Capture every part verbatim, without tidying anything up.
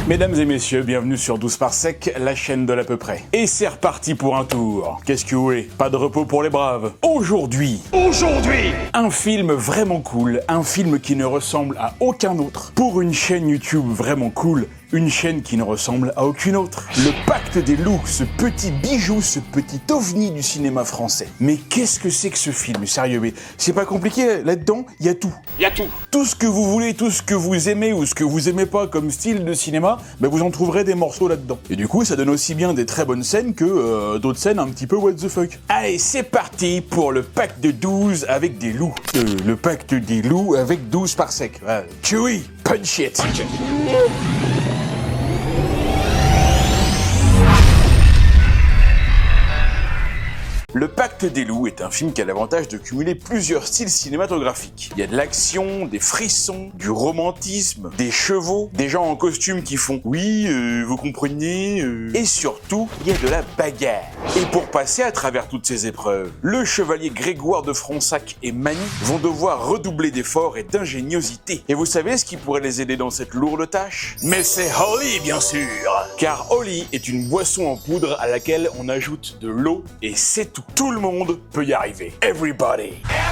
Mesdames et messieurs, bienvenue sur douze par sec, la chaîne de l'à peu près. Et c'est reparti pour un tour. Qu'est-ce que vous voulez? Pas de repos pour les braves. Aujourd'hui, Aujourd'hui, un film vraiment cool, un film qui ne ressemble à aucun autre. Pour une chaîne YouTube vraiment cool, une chaîne qui ne ressemble à aucune autre. Le Pacte des loups, ce petit bijou, ce petit ovni du cinéma français. Mais qu'est-ce que c'est que ce film, sérieux, mais c'est pas compliqué, là-dedans, il y a tout. il y a tout. Tout ce que vous voulez, tout ce que vous aimez ou ce que vous aimez pas comme style de cinéma, ben vous en trouverez des morceaux là-dedans. Et du coup, ça donne aussi bien des très bonnes scènes que euh, d'autres scènes un petit peu what the fuck. Allez, c'est parti pour le Pacte de douze avec des loups. Euh, le Pacte des loups avec douze par sec. Ouais. Chewie, punch it. Le Pacte des loups est un film qui a l'avantage de cumuler plusieurs styles cinématographiques. Il y a de l'action, des frissons, du romantisme, des chevaux, des gens en costume qui font « oui, euh, vous comprenez euh... » et surtout, il y a de la bagarre. Et pour passer à travers toutes ces épreuves, le chevalier Grégoire de Fronsac et Mani vont devoir redoubler d'efforts et d'ingéniosité. Et vous savez ce qui pourrait les aider dans cette lourde tâche? Mais c'est Holly, bien sûr. Car Holly est une boisson en poudre à laquelle on ajoute de l'eau et c'est tout. Tout le monde peut y arriver. Everybody.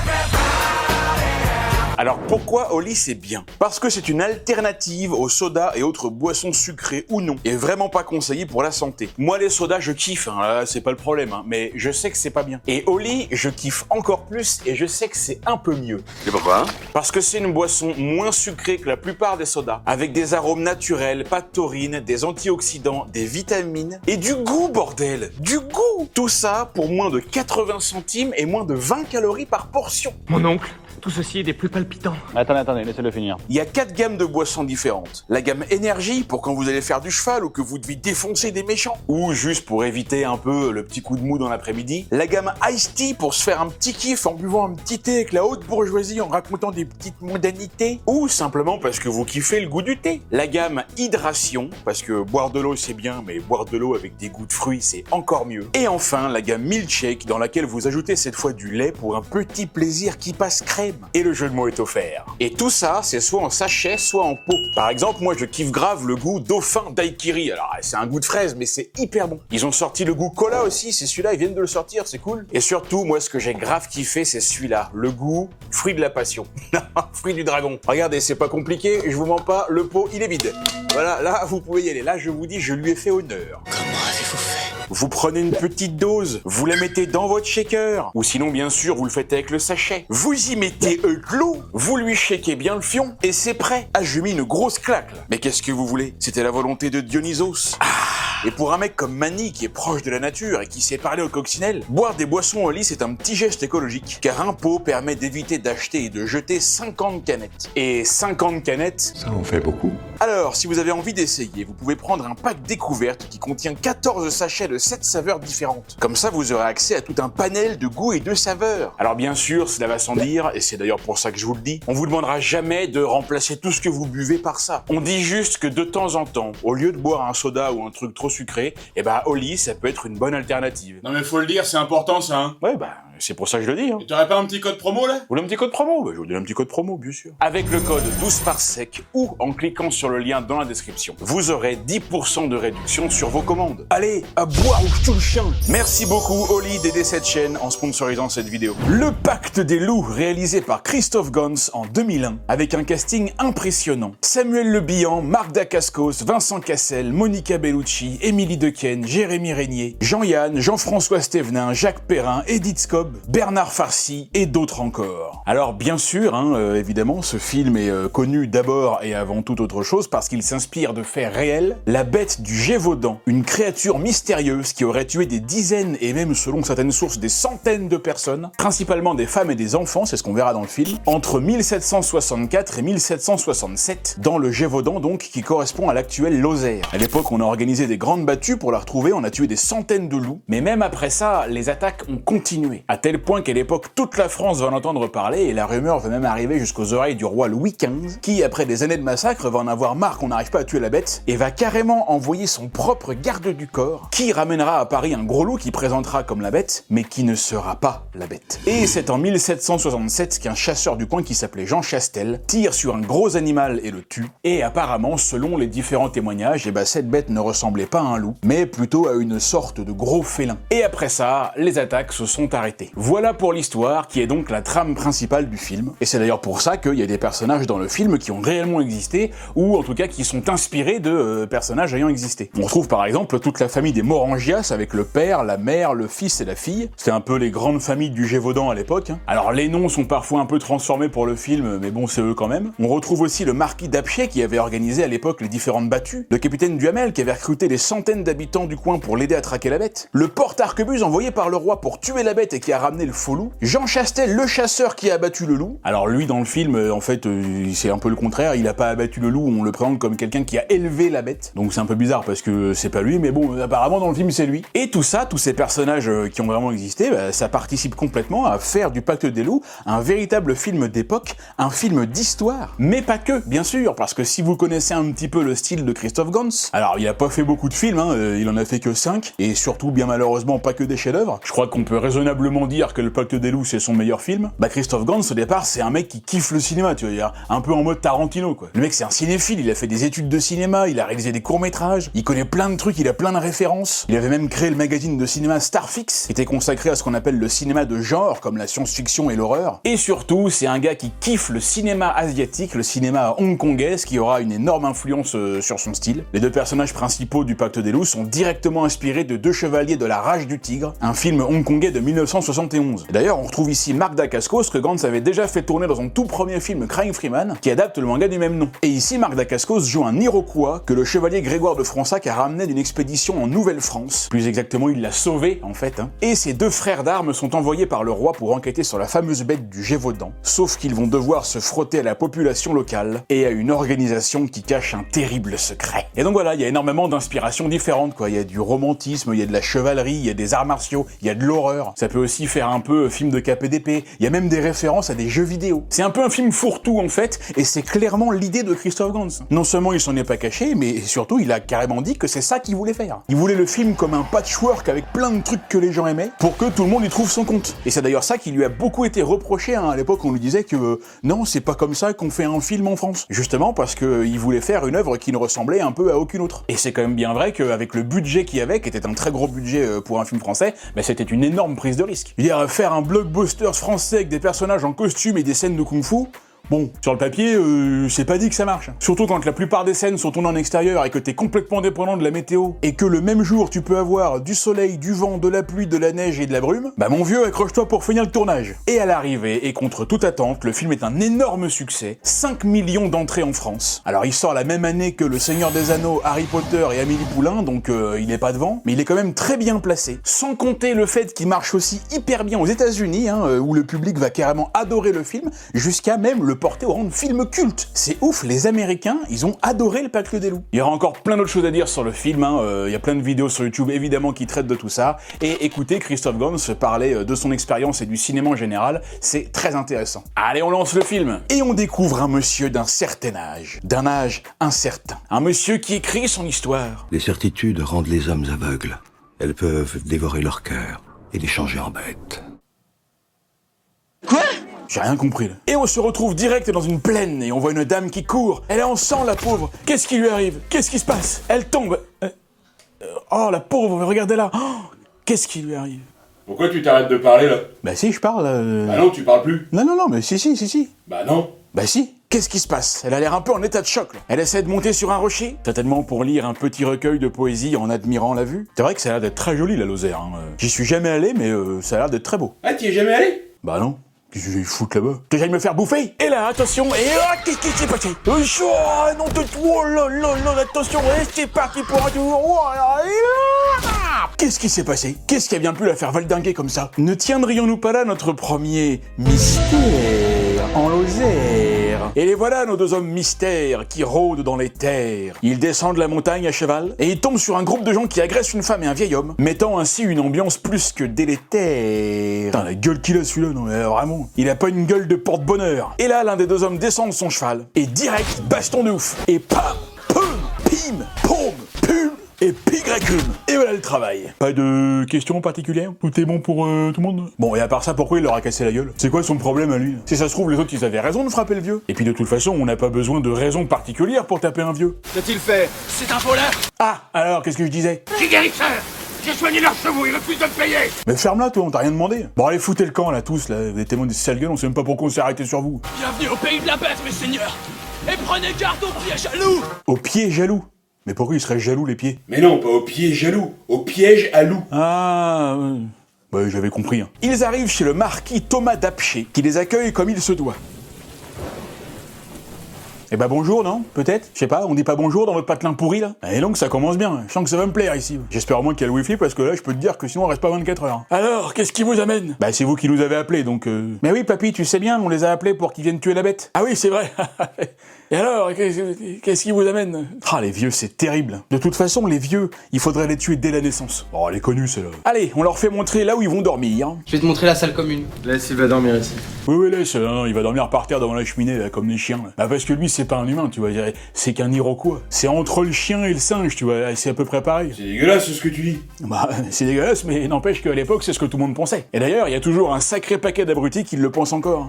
Alors pourquoi Holly c'est bien? Parce que c'est une alternative aux sodas et autres boissons sucrées ou non, et vraiment pas conseillé pour la santé. Moi les sodas je kiffe, hein, là, c'est pas le problème, hein, mais je sais que c'est pas bien. Et Holly je kiffe encore plus et je sais que c'est un peu mieux. Et pourquoi? Parce que c'est une boisson moins sucrée que la plupart des sodas, avec des arômes naturels, pas de taurine, des antioxydants, des vitamines et du goût bordel, du goût. Tout ça pour moins de quatre-vingts centimes et moins de vingt calories par portion. Mon oncle, tout ceci est des plus palpitants. Attendez, attendez, laissez-le finir. Il y a quatre gammes de boissons différentes. La gamme énergie pour quand vous allez faire du cheval ou que vous devez défoncer des méchants. Ou juste pour éviter un peu le petit coup de mou dans l'après-midi. La gamme Ice Tea pour se faire un petit kiff en buvant un petit thé avec la haute bourgeoisie en racontant des petites mondanités. Ou simplement parce que vous kiffez le goût du thé. La gamme Hydration, parce que boire de l'eau c'est bien, mais boire de l'eau avec des goûts de fruits c'est encore mieux. Et enfin la gamme Milkshake dans laquelle vous ajoutez cette fois du lait pour un petit plaisir qui passe crème. Et le jeu de mots est offert. Et tout ça, c'est soit en sachet, soit en pot. Par exemple, moi je kiffe grave le goût dauphin daiquiri. Alors, c'est un goût de fraise, mais c'est hyper bon. Ils ont sorti le goût cola aussi, c'est celui-là, ils viennent de le sortir, c'est cool. Et surtout, moi ce que j'ai grave kiffé, c'est celui-là, le goût fruit de la passion. Fruit du dragon. Regardez, c'est pas compliqué, je vous mens pas, le pot, il est vide. Voilà, là, vous pouvez y aller. Là, je vous dis, je lui ai fait honneur. Comment avez-vous fait? Vous prenez une petite dose, vous la mettez dans votre shaker, ou sinon bien sûr vous le faites avec le sachet. Vous y mettez de l'eau, vous lui shakez bien le fion, et c'est prêt. Ah, je mis une grosse claque là. Mais qu'est-ce que vous voulez? C'était la volonté de Dionysos. Ah. Et pour un mec comme Mani qui est proche de la nature et qui sait parler au coccinelle, boire des boissons Holly c'est un petit geste écologique, car un pot permet d'éviter d'acheter et de jeter cinquante canettes. Et cinquante canettes, ça en fait beaucoup. Alors, si vous avez envie d'essayer, vous pouvez prendre un pack découverte qui contient quatorze sachets de sept saveurs différentes. Comme ça, vous aurez accès à tout un panel de goûts et de saveurs. Alors bien sûr, cela va sans dire, et c'est d'ailleurs pour ça que je vous le dis, on vous demandera jamais de remplacer tout ce que vous buvez par ça. On dit juste que de temps en temps, au lieu de boire un soda ou un truc trop sucré, eh ben Holly, ça peut être une bonne alternative. Non mais faut le dire, c'est important ça, hein. Ouais, bah, c'est pour ça que je le dis, hein. Et t'aurais pas un petit code promo là? Vous voulez un petit code promo? Bah, je vous donne un petit code promo, bien sûr. Avec le code douze par sec ou en cliquant sur le lien dans la description, vous aurez dix pour cent de réduction sur vos commandes. Allez, à boire ou tout le chien. Merci beaucoup Holly d'aider cette chaîne en sponsorisant cette vidéo. Le Pacte des loups, réalisé par Christophe Gans en deux mille un, avec un casting impressionnant. Samuel Le Bihan, Marc Dacascos, Vincent Cassel, Monica Bellucci, Émilie Dequesne, Jérémy Régnier, Jean-Yann, Jean-François Stévenin, Jacques Perrin, Edith Scob, Bernard Farcy et d'autres encore. Alors bien sûr, hein, euh, évidemment, ce film est euh, connu d'abord et avant toute autre chose parce qu'il s'inspire de faits réels. La bête du Gévaudan, une créature mystérieuse qui aurait tué des dizaines et même selon certaines sources des centaines de personnes, principalement des femmes et des enfants, c'est ce qu'on verra dans le film, entre mille sept cent soixante-quatre et mille sept cent soixante-sept, dans le Gévaudan donc qui correspond à l'actuel Lozère. À l'époque, on a organisé des grandes battues pour la retrouver, on a tué des centaines de loups, mais même après ça, les attaques ont continué. À à tel point qu'à l'époque toute la France va en entendre parler et la rumeur va même arriver jusqu'aux oreilles du roi Louis quinze, qui après des années de massacre va en avoir marre qu'on n'arrive pas à tuer la bête et va carrément envoyer son propre garde du corps qui ramènera à Paris un gros loup qui présentera comme la bête mais qui ne sera pas la bête. Et c'est en mille sept cent soixante-sept qu'un chasseur du coin qui s'appelait Jean Chastel tire sur un gros animal et le tue, et apparemment selon les différents témoignages, eh ben, cette bête ne ressemblait pas à un loup mais plutôt à une sorte de gros félin. Et après ça, les attaques se sont arrêtées. Voilà pour l'histoire qui est donc la trame principale du film, et c'est d'ailleurs pour ça qu'il y a des personnages dans le film qui ont réellement existé, ou en tout cas qui sont inspirés de euh, personnages ayant existé. On retrouve par exemple toute la famille des Morangias avec le père, la mère, le fils et la fille. C'était un peu les grandes familles du Gévaudan à l'époque. Hein. Alors les noms sont parfois un peu transformés pour le film, mais bon c'est eux quand même. On retrouve aussi le marquis d'Apchier qui avait organisé à l'époque les différentes battues, le capitaine Duhamel qui avait recruté des centaines d'habitants du coin pour l'aider à traquer la bête, le porte-arquebuse envoyé par le roi pour tuer la bête et qui a ramené le faux loup, Jean Chastel le chasseur qui a abattu le loup. Alors lui dans le film, en fait, euh, c'est un peu le contraire, il a pas abattu le loup, on le présente comme quelqu'un qui a élevé la bête, donc c'est un peu bizarre parce que c'est pas lui, mais bon, apparemment dans le film c'est lui. Et tout ça, tous ces personnages euh, qui ont vraiment existé, bah, ça participe complètement à faire du Pacte des loups un véritable film d'époque, un film d'histoire, mais pas que, bien sûr, parce que si vous connaissez un petit peu le style de Christophe Gans, alors il a pas fait beaucoup de films, hein, euh, il en a fait que cinq, et surtout bien malheureusement pas que des chefs-d'œuvre. Je crois qu'on peut raisonnablement dire que le Pacte des loups c'est son meilleur film. Bah Christophe Gans au départ c'est un mec qui kiffe le cinéma, tu vois, un peu en mode Tarantino quoi. Le mec c'est un cinéphile, il a fait des études de cinéma, il a réalisé des courts-métrages, il connaît plein de trucs, il a plein de références. Il avait même créé le magazine de cinéma Starfix, qui était consacré à ce qu'on appelle le cinéma de genre, comme la science-fiction et l'horreur. Et surtout, c'est un gars qui kiffe le cinéma asiatique, le cinéma hongkongais, ce qui aura une énorme influence euh, sur son style. Les deux personnages principaux du Pacte des loups sont directement inspirés de Deux chevaliers de la rage du tigre, un film hongkongais de mille neuf cent soixante et onze. D'ailleurs, on retrouve ici Mark Dacascos, que Gans avait déjà fait tourner dans son tout premier film Crying Freeman, qui adapte le manga du même nom. Et ici, Mark Dacascos joue un Iroquois que le chevalier Grégoire de Fronsac a ramené d'une expédition en Nouvelle-France. Plus exactement, il l'a sauvé, en fait. Hein. Et ses deux frères d'armes sont envoyés par le roi pour enquêter sur la fameuse bête du Gévaudan. Sauf qu'ils vont devoir se frotter à la population locale et à une organisation qui cache un terrible secret. Et donc voilà, il y a énormément d'inspirations différentes, quoi. Il y a du romantisme, il y a de la chevalerie, il y a des arts martiaux, il y a de l'horreur. Ça peut aussi faire un peu film de K P D P. Il y a même des références à des jeux vidéo. C'est un peu un film fourre-tout, en fait, et c'est clairement l'idée de Christophe Gans. Non seulement il s'en est pas caché, mais surtout il a carrément dit que c'est ça qu'il voulait faire. Il voulait le film comme un patchwork avec plein de trucs que les gens aimaient, pour que tout le monde y trouve son compte. Et c'est d'ailleurs ça qui lui a beaucoup été reproché, hein. À l'époque on lui disait que euh, non, c'est pas comme ça qu'on fait un film en France. Justement parce qu'il voulait faire une œuvre qui ne ressemblait un peu à aucune autre. Et c'est quand même bien vrai qu'avec le budget qu'il y avait, qui était un très gros budget euh, pour un film français, bah, c'était une énorme prise de risque. Je veux dire, faire un blockbuster français avec des personnages en costume et des scènes de kung-fu, bon, sur le papier, euh, c'est pas dit que ça marche. Surtout quand la plupart des scènes sont tournées en extérieur et que t'es complètement dépendant de la météo, et que le même jour tu peux avoir du soleil, du vent, de la pluie, de la neige et de la brume, bah mon vieux, accroche-toi pour finir le tournage. Et à l'arrivée, et contre toute attente, le film est un énorme succès, cinq millions d'entrées en France. Alors il sort la même année que Le Seigneur des Anneaux, Harry Potter et Amélie Poulain, donc euh, il est pas devant, mais il est quand même très bien placé. Sans compter le fait qu'il marche aussi hyper bien aux États-Unis, hein, où le public va carrément adorer le film, jusqu'à même le porté au rang de film culte. C'est ouf, les Américains, ils ont adoré le Pacte des loups. Il y aura encore plein d'autres choses à dire sur le film, hein. euh, il y a plein de vidéos sur YouTube évidemment qui traitent de tout ça, et écoutez Christophe Gans parler de son expérience et du cinéma en général, c'est très intéressant. Allez, on lance le film, et on découvre un monsieur d'un certain âge, d'un âge incertain, un monsieur qui écrit son histoire. Les certitudes rendent les hommes aveugles. Elles peuvent dévorer leur cœur et les changer en bêtes. Quoi? J'ai rien compris là. Et on se retrouve direct dans une plaine et on voit une dame qui court. Elle est en sang, la pauvre. Qu'est-ce qui lui arrive? Qu'est-ce qui se passe? Elle tombe. Euh, euh, oh, la pauvre, regardez-la. Oh, qu'est-ce qui lui arrive? Pourquoi tu t'arrêtes de parler là? Bah si, je parle. Euh... Bah non, tu parles plus. Non, non, non, mais si, si, si, si. Bah non. Bah si. Qu'est-ce qui se passe? Elle a l'air un peu en état de choc là. Elle essaie de monter sur un rocher, certainement pour lire un petit recueil de poésie en admirant la vue. C'est vrai que ça a l'air d'être très joli la Lozère. Hein. J'y suis jamais allé, mais euh, ça a l'air d'être très beau. Ah, t'y es jamais allé? Bah non. Qu'est-ce que je vais foutre là-bas? Que j'aille me faire bouffer? Et là, attention, et là, qu'est-ce qui s'est passé? Oh, non, de oh là là là, attention, et c'est parti pour un tour. Oh là là. Qu'est-ce qui s'est passé? Qu'est-ce qui a bien pu la faire valdinguer comme ça? Ne tiendrions-nous pas là notre premier mystère en Lozère? mystère. Et les voilà, nos deux hommes mystères qui rôdent dans les terres. Ils descendent la montagne à cheval et ils tombent sur un groupe de gens qui agressent une femme et un vieil homme, mettant ainsi une ambiance plus que délétère. Putain, la gueule qu'il a celui-là, non mais vraiment, il a pas une gueule de porte-bonheur. Et là, l'un des deux hommes descend de son cheval et direct, baston de ouf. Et pam, pum, pim, pom, pum. Et pigrecum. Et voilà le travail. Pas de questions particulières? Tout est bon pour euh, tout le monde? Bon, et à part ça, pourquoi il leur a cassé la gueule? C'est quoi son problème à lui? Si ça se trouve, les autres, ils avaient raison de frapper le vieux. Et puis de toute façon, on n'a pas besoin de raison particulière pour taper un vieux. Qu'a-t-il fait? C'est un voleur. Ah, alors, qu'est-ce que je disais? Je suis guérisseur. J'ai soigné leurs chevaux, ils refusent de me payer. Mais ferme-la, toi, on t'a rien demandé. Bon, allez, foutez le camp, là, tous, là. Vous êtes tellement des sales gueules, on sait même pas pourquoi on s'est arrêté sur vous. Bienvenue au pays de la bête, mes seigneurs. Et prenez garde aux pieds jaloux. Au pied jaloux? Mais pourquoi ils seraient jaloux, les pieds? Mais non, pas au pied jaloux, au piège à loup. Ah... Euh... Bah, j'avais compris. Hein. Ils arrivent chez le marquis Thomas d'Apcher, qui les accueille comme il se doit. Eh bah bonjour, non? Peut-être? Je sais pas, on dit pas bonjour dans votre patelin pourri, là? Et donc ça commence bien, je sens que ça va me plaire ici. J'espère au moins qu'il y a le wifi, parce que là, je peux te dire que sinon on reste pas vingt-quatre heures. Alors, qu'est-ce qui vous amène? Bah c'est vous qui nous avez appelés, donc euh... Mais oui, papy, tu sais bien, on les a appelés pour qu'ils viennent tuer la bête. Ah oui, c'est vrai. Et alors, qu'est-ce qui vous amène? Ah, les vieux, c'est terrible. De toute façon, les vieux, il faudrait les tuer dès la naissance. Oh, elle est connue, celle-là. Allez, on leur fait montrer là où ils vont dormir. Je vais te montrer la salle commune. Laisse, il va dormir ici. Oui, oui, laisse, non, il va dormir par terre devant la cheminée, là, comme des chiens. Là. Bah, parce que lui, c'est pas un humain, tu vois, c'est qu'un Iroquois. C'est entre le chien et le singe, tu vois, c'est à peu près pareil. C'est dégueulasse ce que tu dis. Bah, c'est dégueulasse, mais n'empêche qu'à l'époque, c'est ce que tout le monde pensait. Et d'ailleurs, il y a toujours un sacré paquet d'abrutis qui le pensent encore.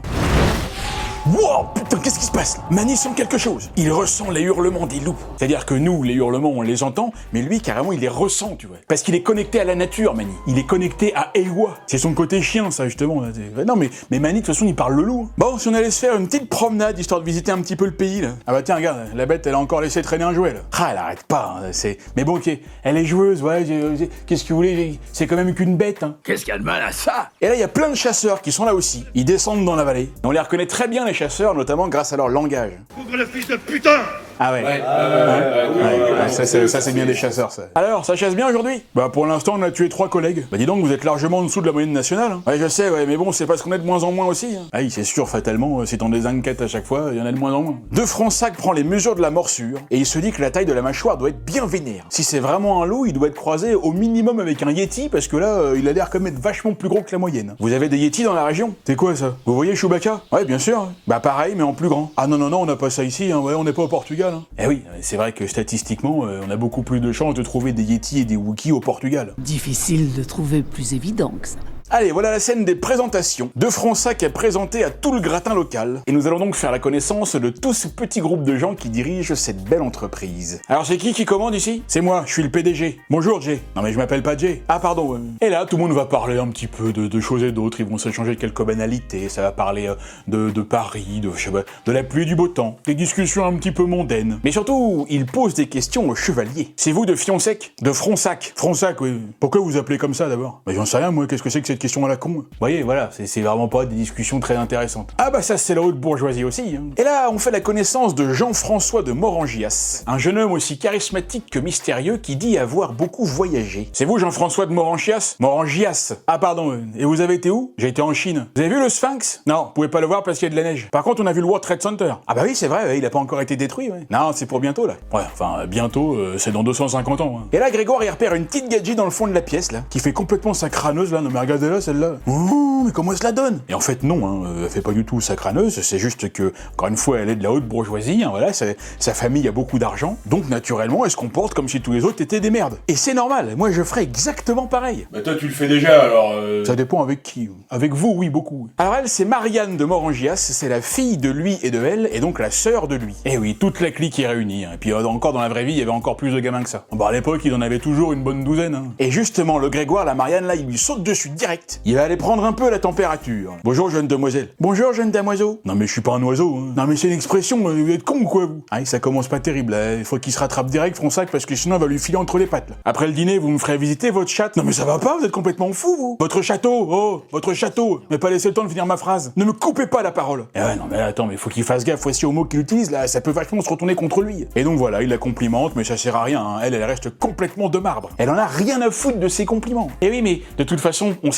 Wow, putain, qu'est-ce qui se passe? Manny sent quelque chose. Il ressent les hurlements des loups. C'est-à-dire que nous, les hurlements, on les entend, mais lui, carrément, il les ressent, tu vois. Parce qu'il est connecté à la nature, Manny. Il est connecté à Ewa. C'est son côté chien, ça, justement. Non, mais, mais Manny, de toute façon, il parle le loup. Bon, si on allait se faire une petite promenade, histoire de visiter un petit peu le pays, là. Ah bah tiens, regarde, la bête, elle a encore laissé traîner un jouet, là. Ah, elle arrête pas, hein, c'est... Mais bon, ok, elle est joueuse, ouais, qu'est-ce que vous voulez? C'est quand même qu'une bête, hein. Qu'est-ce qu'il y a de mal à ça? Et là, il y a plein de chasseurs qui sont là aussi. Ils descendent dans la vallée. On les reconnaît très bien, les chasseurs, notamment grâce à leur langage. Ouvre le fils de putain! Ah ouais. Ouais, ouais, ouais, Ouais, ouais, ça, c'est, ça c'est bien des chasseurs, ça. Alors, ça chasse bien aujourd'hui? Bah pour l'instant, on a tué trois collègues. Bah dis donc, vous êtes largement en dessous de la moyenne nationale. Hein. Ouais, je sais, ouais, mais bon, c'est parce qu'on est de moins en moins aussi. Hein. Ah oui, c'est sûr, fatalement, si t'en désinquiètes à chaque fois, il y en a de moins en moins. De Fronsac prend les mesures de la morsure, et il se dit que la taille de la mâchoire doit être bien vénère. Si c'est vraiment un loup, il doit être croisé au minimum avec un yéti, parce que là, euh, il a l'air comme être vachement plus gros que la moyenne. Vous avez des yétis dans la région? C'est quoi ça? Vous voyez Chewbacca? Ouais, bien sûr. Bah pareil, mais en plus grand. Ah non, non, non, on n'a pas ça ici, hein. Ouais, on n'est pas au Portugal. Hein. Eh oui, c'est vrai que statistiquement, euh, on a beaucoup plus de chances de trouver des Yétis et des Wookiees au Portugal. Difficile de trouver plus évident que ça. Allez, voilà la scène des présentations. De Fronsac est présenté à tout le gratin local. Et nous allons donc faire la connaissance de tout ce petit groupe de gens qui dirigent cette belle entreprise. Alors c'est qui qui commande ici? C'est moi, je suis le P D G. Bonjour Jay. Non mais je m'appelle pas Jay. Ah pardon. Euh... Et là, tout le monde va parler un petit peu de, de choses et d'autres. Ils vont s'échanger quelques banalités. Ça va parler euh, de, de Paris, de, je sais pas, de la pluie et du beau temps. Des discussions un petit peu mondaines. Mais surtout, ils posent des questions aux chevaliers. C'est vous de Fionsec? De Fronsac? Fronsac, oui. Pourquoi vous appelez comme ça d'abord? Bah j'en sais rien moi, qu'est-ce que c'est que cette question à la con? Vous voyez, voilà, c'est vraiment pas des discussions très intéressantes. Ah bah ça c'est la haute bourgeoisie aussi. Hein. Et là, on fait la connaissance de Jean-François de Morangias, un jeune homme aussi charismatique que mystérieux qui dit avoir beaucoup voyagé. C'est vous Jean-François de Morangias? Morangias. Ah pardon, et vous avez été où? J'ai été en Chine. Vous avez vu le Sphinx? Non, vous pouvez pas le voir parce qu'il y a de la neige. Par contre, on a vu le World Trade Center. Ah bah oui, c'est vrai, ouais, il a pas encore été détruit, ouais. Non, c'est pour bientôt là. Ouais, enfin, bientôt, euh, c'est dans deux cent cinquante ans. Hein. Et là, Grégoire, il repère une petite gadget dans le fond de la pièce, là, qui fait complètement sa crâneuse, là. Non mais regardez-là, celle-là. Oh, mais comment elle se la donne? Et en fait, non, hein, elle fait pas du tout sa crâneuse, c'est juste que, encore une fois, elle est de la haute bourgeoisie, hein, voilà, sa famille a beaucoup d'argent, donc naturellement, elle se comporte comme si tous les autres étaient des merdes. Et c'est normal, moi je ferais exactement pareil. Bah toi, tu le fais déjà, alors... Euh... Ça dépend avec qui. Avec vous, oui, beaucoup. Alors elle, c'est Marianne de Morangias, c'est la fille de lui et de elle, et donc la sœur de lui. Et oui, toute la clique est réunie, hein. Et puis euh, encore dans la vraie vie, il y avait encore plus de gamins que ça. Bon, à l'époque, il en avait toujours une bonne douzaine. Hein. Et justement, le Grégoire, la Marianne, là, il lui saute dessus direct. Il va aller prendre un peu la température. Bonjour, jeune demoiselle. Bonjour, jeune damoiseau. Non, mais je suis pas un oiseau. Hein. Non, mais c'est une expression, vous êtes con ou quoi, vous? Ah, ça commence pas terrible, là. Il faut qu'il se rattrape direct, Fronsac, parce que sinon, il va lui filer entre les pattes, là. Après le dîner, vous me ferez visiter votre chatte. Non, mais ça va pas, vous êtes complètement fou, vous. Votre château, oh, votre château. Mais pas laisser le temps de finir ma phrase. Ne me coupez pas la parole. Eh ouais, non, mais attends, mais faut qu'il fasse gaffe aussi aux mots qu'il utilise, là. Ça peut vachement se retourner contre lui. Et donc voilà, il la complimente, mais ça sert à rien. Hein. Elle, elle reste complètement de marbre. Elle en a rien à foutre de ses compliments. Et oui, mais de toute façon, on sait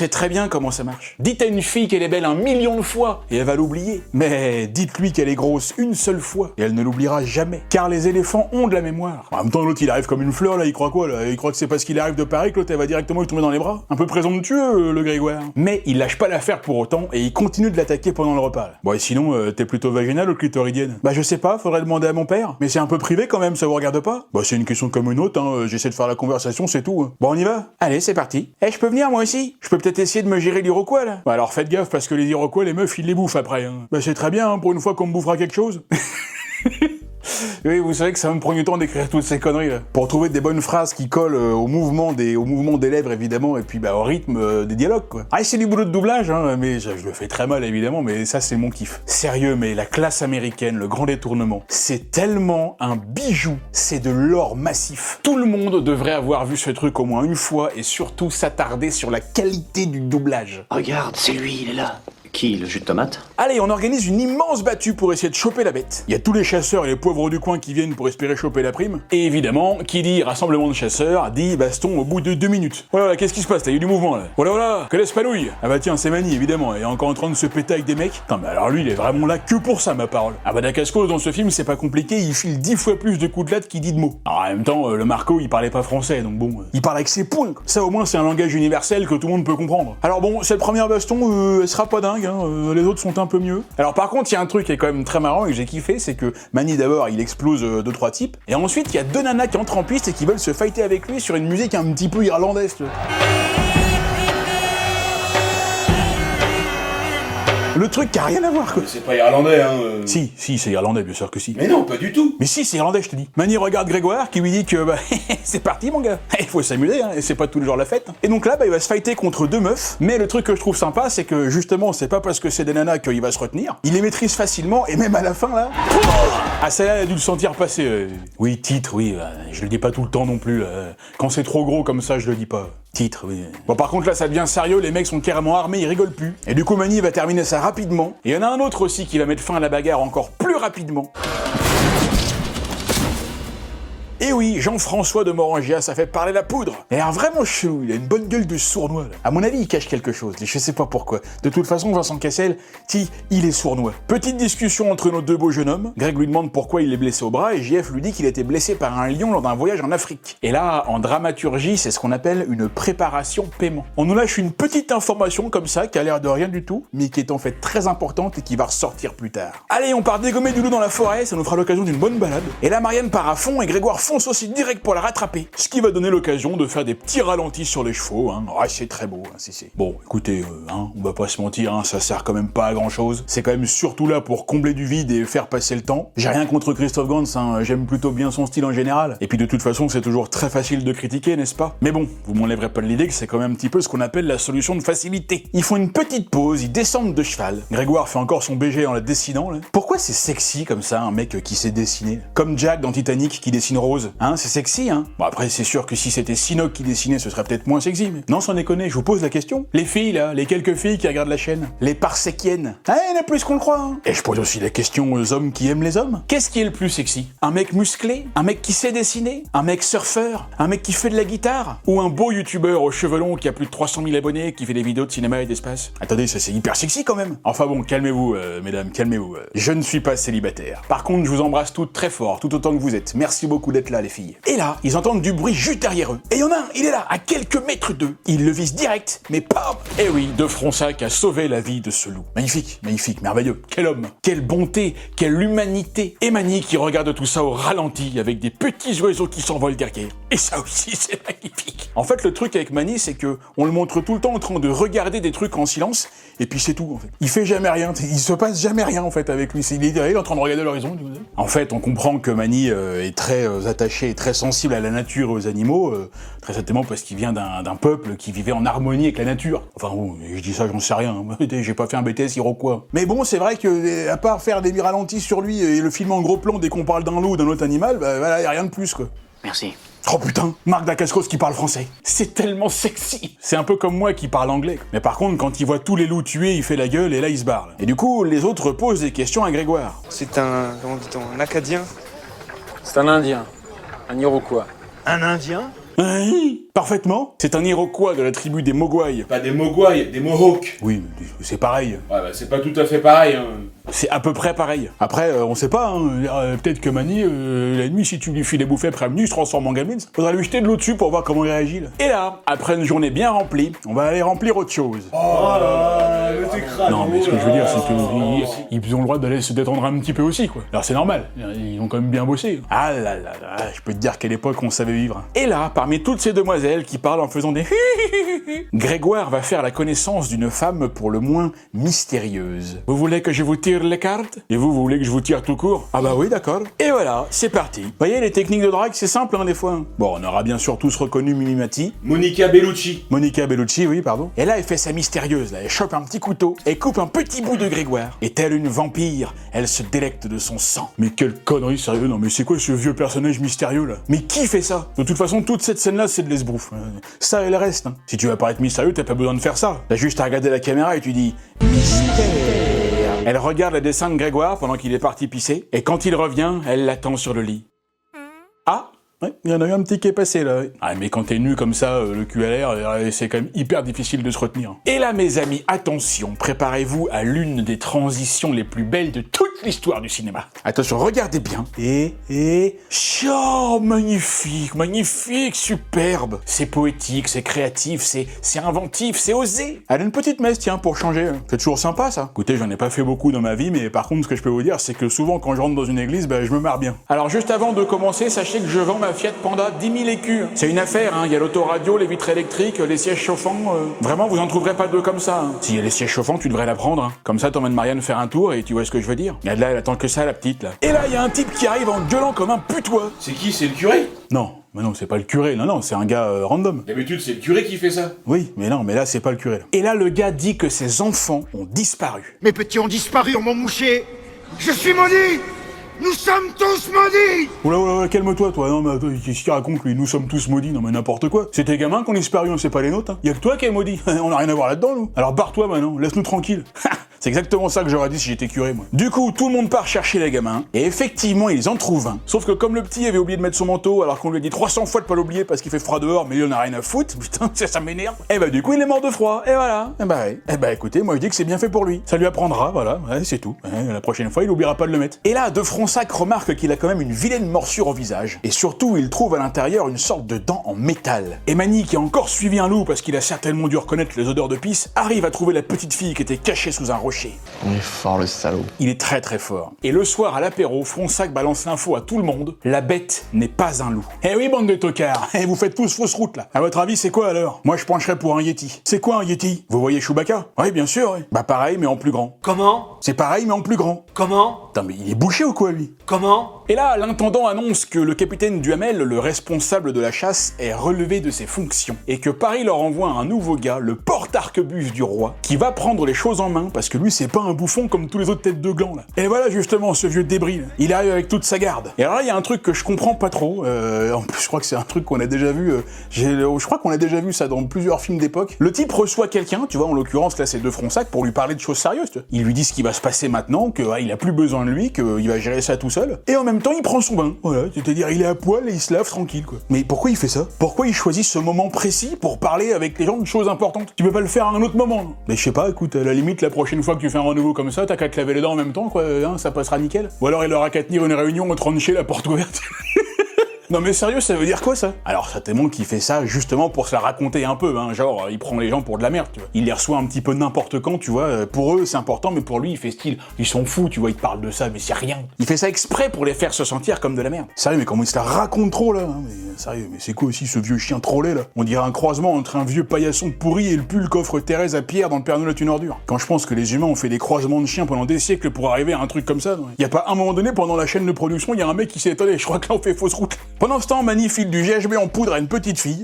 très bien comment ça marche. Dites à une fille qu'elle est belle un million de fois et elle va l'oublier. Mais dites-lui qu'elle est grosse une seule fois et elle ne l'oubliera jamais. Car les éléphants ont de la mémoire. En même temps, l'autre il arrive comme une fleur là, il croit quoi là? Il croit que c'est parce qu'il arrive de Paris que l'autre elle va directement lui tomber dans les bras. Un peu présomptueux le Grégoire. Mais il lâche pas l'affaire pour autant et il continue de l'attaquer pendant le repas. Là. Bon et sinon, euh, t'es plutôt vaginale ou clitoridienne? Bah je sais pas, faudrait demander à mon père. Mais c'est un peu privé quand même, ça vous regarde pas? Bah c'est une question comme une autre, hein. J'essaie de faire la conversation, c'est tout. Hein. Bon on y va? Allez c'est parti. Eh je peux venir moi aussi? Je peux peut-être essayer de me gérer l'Iroquois là? Bah alors faites gaffe parce que les Iroquois, les meufs ils les bouffent après. Hein. Bah c'est très bien, hein, pour une fois qu'on me bouffera quelque chose. Oui, vous savez que ça me prend du temps d'écrire toutes ces conneries là. Pour trouver des bonnes phrases qui collent euh, au mouvement des au mouvement des lèvres évidemment et puis bah au rythme euh, des dialogues quoi. Ah c'est du boulot de doublage hein, mais je, je le fais très mal évidemment, mais ça c'est mon kiff. Sérieux, mais la classe américaine, le grand détournement, c'est tellement un bijou, c'est de l'or massif. Tout le monde devrait avoir vu ce truc au moins une fois et surtout s'attarder sur la qualité du doublage. Regarde, c'est lui, il est là. Qui, le jus de tomate? Allez, on organise une immense battue pour essayer de choper la bête. Il y a tous les chasseurs et les pauvres du coin qui viennent pour espérer choper la prime. Et évidemment, qui dit rassemblement de chasseurs, dit baston au bout de deux minutes. Voilà, voilà, qu'est-ce qui se passe là? Il y a du mouvement là. Voilà, voilà, que l'espanouille. Ah bah tiens, c'est Manny, évidemment, il est encore en train de se péter avec des mecs. Putain, mais alors lui, il est vraiment là que pour ça, ma parole. Ah bah Dacascos, dans ce film, c'est pas compliqué, il file dix fois plus de coups de latte qu'il dit de mots. Alors en même temps, euh, le Marco, il parlait pas français, donc bon, euh, il parle avec ses poings. Ça au moins, c'est un langage universel que tout le monde peut comprendre. Alors bon, cette première baston, euh, elle sera pas dingue, hein, euh, les autres sont un peu mieux. Alors par contre, il y a un truc qui est quand même très marrant et que j'ai kiffé, c'est que Manny d'abord, il explose euh, deux trois types, et ensuite il y a deux nanas qui entrent en piste et qui veulent se fighter avec lui sur une musique un petit peu irlandaise. Tu vois. Le truc qui a rien à voir quoi. C'est pas irlandais, hein. Euh... Si, si, c'est irlandais, bien sûr que si. Mais non, pas du tout. Mais si, c'est irlandais, je te dis. Manny regarde Grégoire qui lui dit que bah c'est parti mon gars. Il faut s'amuser, hein, et c'est pas tous les jours la fête. Et donc là, bah il va se fighter contre deux meufs. Mais le truc que je trouve sympa, c'est que justement, c'est pas parce que c'est des nanas qu'il va se retenir. Il les maîtrise facilement et même à la fin là. Ah celle-là, elle a dû le sentir passer. Euh... Oui, titre, oui. Euh, je le dis pas tout le temps non plus. Euh... Quand c'est trop gros comme ça, je le dis pas. Titre, oui. Bon, par contre, là, ça devient sérieux, les mecs sont carrément armés, ils rigolent plus. Et du coup, Manny va terminer ça rapidement. Et il y en a un autre aussi qui va mettre fin à la bagarre encore plus rapidement. Et oui, Jean-François de Morangia, ça fait parler la poudre. Il a l'air vraiment chelou, il a une bonne gueule de sournois. Là. À mon avis, il cache quelque chose, je sais pas pourquoi. De toute façon, Vincent Cassel, ti, il est sournois. Petite discussion entre nos deux beaux jeunes hommes. Greg lui demande pourquoi il est blessé au bras et J F lui dit qu'il a été blessé par un lion lors d'un voyage en Afrique. Et là, en dramaturgie, c'est ce qu'on appelle une préparation paiement. On nous lâche une petite information comme ça, qui a l'air de rien du tout, mais qui est en fait très importante et qui va ressortir plus tard. Allez, on part dégommer du loup dans la forêt, ça nous fera l'occasion d'une bonne balade. Et là, Marianne part à fond et Grégoire fonce aussi direct pour la rattraper. Ce qui va donner l'occasion de faire des petits ralentis sur les chevaux, hein. Ah, c'est très beau, hein, si, si. Bon, écoutez, euh, hein, on va pas se mentir, hein, ça sert quand même pas à grand chose. C'est quand même surtout là pour combler du vide et faire passer le temps. J'ai rien contre Christophe Gans, hein, j'aime plutôt bien son style en général. Et puis de toute façon, c'est toujours très facile de critiquer, n'est-ce pas? Mais bon, vous m'enlèverez pas de l'idée que c'est quand même un petit peu ce qu'on appelle la solution de facilité. Ils font une petite pause, ils descendent de cheval. Grégoire fait encore son B G en la dessinant, là. Pourquoi c'est sexy comme ça, un mec qui sait dessiner? Comme Jack dans Titanic qui dessine Rose, hein, c'est sexy. Hein. Bon après c'est sûr que si c'était Sinoc qui dessinait ce serait peut-être moins sexy, mais non sans déconner, je vous pose la question. Les filles là, les quelques filles qui regardent la chaîne, les parsekiennes, ah il y en a plus qu'on le croit. Hein. Et je pose aussi la question aux hommes qui aiment les hommes. Qu'est-ce qui est le plus sexy? Un mec musclé? Un mec qui sait dessiner? Un mec surfeur? Un mec qui fait de la guitare? Ou un beau youtubeur aux cheveux longs qui a plus de trois cent mille abonnés, qui fait des vidéos de cinéma et d'espace? Attendez, ça c'est hyper sexy quand même. Enfin bon, calmez-vous euh, mesdames, calmez-vous. Euh. Je ne suis pas célibataire. Par contre je vous embrasse toutes très fort, tout autant que vous êtes. Merci beaucoup d'être là les filles. Et là, ils entendent du bruit juste derrière eux. Et il y en a un, il est là, à quelques mètres d'eux. Il le vise direct, mais pam! Eh oui, De Fronsac a sauvé la vie de ce loup. Magnifique, magnifique, merveilleux. Quel homme, quelle bonté, quelle humanité. Et Manny qui regarde tout ça au ralenti, avec des petits oiseaux qui s'envolent derrière. Et ça aussi, c'est magnifique. En fait, le truc avec Manny, c'est que on le montre tout le temps en train de regarder des trucs en silence, et puis c'est tout, en fait. Il fait jamais rien, il se passe jamais rien, en fait, avec lui. Il est, il est en train de regarder l'horizon. En fait, on comprend que Manny euh, est très euh, attaché et très sensible à la nature et aux animaux, euh, très certainement parce qu'il vient d'un, d'un peuple qui vivait en harmonie avec la nature. Enfin bon, je dis ça, j'en sais rien, j'ai pas fait un B T S Iroquois. Mais bon, c'est vrai que, à part faire des ralentis sur lui et le film en gros plan dès qu'on parle d'un loup ou d'un autre animal, bah voilà, y a rien de plus, quoi. Merci. Oh putain, Marc Dacascos qui parle français. C'est tellement sexy. C'est un peu comme moi qui parle anglais. Mais par contre, quand il voit tous les loups tués, il fait la gueule et là il se barre. Et du coup, les autres posent des questions à Grégoire. C'est un, comment dit-on, un Acadien? C'est un Indien, un Iroquois. Un Indien? Hein? Parfaitement. C'est un Iroquois de la tribu des Mogwai. Pas des Mogwai, des Mohawks. Oui, mais c'est pareil. Ouais, bah c'est pas tout à fait pareil, hein. C'est à peu près pareil. Après, euh, on sait pas, hein. Euh, peut-être que Manny, euh, la nuit, si tu lui files des bouffées après minuit, il se transforme en Gremlins. Faudra lui jeter de l'eau dessus pour voir comment il réagit, là. Et là, après une journée bien remplie, on va aller remplir autre chose. Oh là là, mais t'es crado. Non, mais ce que je veux dire, c'est qu'ils ils ont le droit d'aller se détendre un petit peu aussi, quoi. Alors c'est normal, ils ont quand même bien bossé. Ah là là là, je peux te dire quelle époque on savait vivre. Et là, parmi toutes ces demoiselles qui parlent en faisant des Grégoire va faire la connaissance d'une femme pour le moins mystérieuse. Vous voulez que je vous tire les cartes? Et vous, vous voulez que je vous tire tout court? Ah bah oui, d'accord. Et voilà, c'est parti. Vous voyez, les techniques de drague, c'est simple, hein, des fois. Bon, on aura bien sûr tous reconnu Mimi Mati. Monica Bellucci. Monica Bellucci, oui, pardon. Et là, elle fait sa mystérieuse, là. Elle chope un petit couteau, elle coupe un petit bout de Grégoire. Et telle une vampire, elle se délecte de son sang. Mais quelle connerie, sérieux. Non, mais c'est quoi ce vieux personnage mystérieux, là? Mais qui fait ça? De toute façon, toute cette scène-là, c'est de l'esbrouf. Ça et le reste, hein. Si tu veux paraître mystérieux, t'as pas besoin de faire ça. T'as juste à regarder la caméra et tu dis mystère. Elle regarde le dessin de Grégoire pendant qu'il est parti pisser, et quand il revient, elle l'attend sur le lit. Ah, ouais, il y en a eu un petit qui est passé là. Ouais. Ah, mais quand t'es nu comme ça, euh, le cul à l'air, euh, c'est quand même hyper difficile de se retenir. Et là, mes amis, attention, préparez-vous à l'une des transitions les plus belles de toute l'histoire du cinéma. Attention, regardez bien. Et, et... Oh, magnifique, magnifique, superbe. C'est poétique, c'est créatif, c'est c'est inventif, c'est osé. Allez, une petite messe, tiens, pour changer. C'est toujours sympa, ça. Écoutez, j'en ai pas fait beaucoup dans ma vie, mais par contre, ce que je peux vous dire, c'est que souvent, quand je rentre dans une église, bah, je me marre bien. Alors, juste avant de commencer, sachez que je vends ma Fiat Panda dix mille écus. C'est une affaire, hein. Il y a l'autoradio, les vitres électriques, les sièges chauffants. Euh... Vraiment, vous en trouverez pas deux comme ça. Hein. S'il y a les sièges chauffants, tu devrais la prendre. Hein. Comme ça, t'emmènes Marianne faire un tour et tu vois ce que je veux dire. Et là, elle attend que ça, la petite, là. Et là, il y a un type qui arrive en gueulant comme un putois. C'est qui? C'est le curé? Non, mais non, c'est pas le curé. Non, non, c'est un gars euh, random. D'habitude, c'est le curé qui fait ça. Oui, mais non, mais là, c'est pas le curé. Là. Et là, le gars dit que ses enfants ont disparu. Mes petits ont disparu, on m'a mouché. Je suis maudit. Nous sommes tous maudits. Oula, oula, calme-toi, toi. Non, mais attends, qu'est-ce qu'il raconte, lui? Nous sommes tous maudits. Non, mais n'importe quoi. C'est tes gamins qui ont disparu, c'est pas les nôtres. Hein. Y a que toi qui es maudit. On a rien à voir là-dedans, nous. Alors barre-toi maintenant, laisse-nous tranquilles. C'est exactement ça que j'aurais dit si j'étais curé, moi. Du coup, tout le monde part chercher les gamins, et effectivement, ils en trouvent un. Sauf que comme le petit avait oublié de mettre son manteau, alors qu'on lui a dit trois cents fois de pas l'oublier parce qu'il fait froid dehors, mais il en a rien à foutre, putain, ça, ça m'énerve. Et bah du coup, il est mort de froid, et voilà. Et bah ouais. Et bah écoutez, moi je dis que c'est bien fait pour lui. Ça lui apprendra, voilà, ouais, c'est tout. Ouais, la prochaine fois, il oubliera pas de le mettre. Et là, De Fronsac remarque qu'il a quand même une vilaine morsure au visage, et surtout, il trouve à l'intérieur une sorte de dent en métal. Et Manny, qui a encore suivi un loup parce qu'il a certainement dû reconnaître les odeurs de pisse, arrive à trouver la petite fille qui était cachée sous un rocher. Fort le salaud. Il est très très fort. Et le soir à l'apéro, Fronsac balance l'info à tout le monde. La bête n'est pas un loup. Eh oui, bande de tocards. Et vous faites tous fausse route là. À votre avis, c'est quoi alors? Moi, je pencherais pour un Yeti. C'est quoi un Yeti? Vous voyez Chewbacca? Oui, bien sûr, oui. Bah pareil, mais en plus grand. Comment? C'est pareil, mais en plus grand. Comment? Putain, mais il est bouché ou quoi, lui? Comment? Et là, l'intendant annonce que le capitaine Duhamel, le responsable de la chasse, est relevé de ses fonctions. Et que Paris leur envoie un nouveau gars, le porte-arquebuse du roi, qui va prendre les choses en main, parce que lui, c'est pas un bouffon comme tous les autres têtes de gland, là. Et voilà, justement, ce vieux débris, là. Il arrive avec toute sa garde. Et alors là, il y a un truc que je comprends pas trop. Euh, en plus, je crois que c'est un truc qu'on a déjà vu. Euh, j'ai, je crois qu'on a déjà vu ça dans plusieurs films d'époque. Le type reçoit quelqu'un, tu vois, en l'occurrence, là, c'est De Fronsac, pour lui parler de choses sérieuses. Tu vois. Il lui dit ce qui va se passer maintenant, que ah, il a plus besoin de lui, qu'il va gérer ça tout seul. Et en même temps, il prend son bain. Voilà, c'est-à-dire, il est à poil et il se lave tranquille, quoi. Mais pourquoi il fait ça? Pourquoi il choisit ce moment précis pour parler avec les gens de choses importantes? Tu peux pas le faire à un autre moment, non? Mais je sais pas, écoute, à la limite, la prochaine fois que tu fais un rendez-vous comme ça, t'as qu'à te laver les dents en même temps, quoi, hein, ça passera nickel. Ou alors il aura qu'à tenir une réunion au tranché, la porte ouverte. Non mais sérieux, ça veut dire quoi ça? Alors certainement qu'il fait ça justement pour se la raconter un peu, hein, genre il prend les gens pour de la merde, tu vois. Il les reçoit un petit peu n'importe quand, tu vois, pour eux c'est important, mais pour lui il fait style, ils sont fous, tu vois, il te parle de ça, mais c'est rien. Il fait ça exprès pour les faire se sentir comme de la merde. Sérieux, mais comment il se la raconte trop là, hein, mais sérieux, mais c'est quoi aussi ce vieux chien trollé là? On dirait un croisement entre un vieux paillasson pourri et le pull coffre Thérèse à Pierre dans Le Père Noël est une ordure. Quand je pense que les humains ont fait des croisements de chiens pendant des siècles pour arriver à un truc comme ça, non? Y a pas un moment donné pendant la chaîne de production, y a un mec qui s'est étonné, je crois que là on fait fausse route. Pendant ce temps, magnifique du G H B en poudre à une petite fille.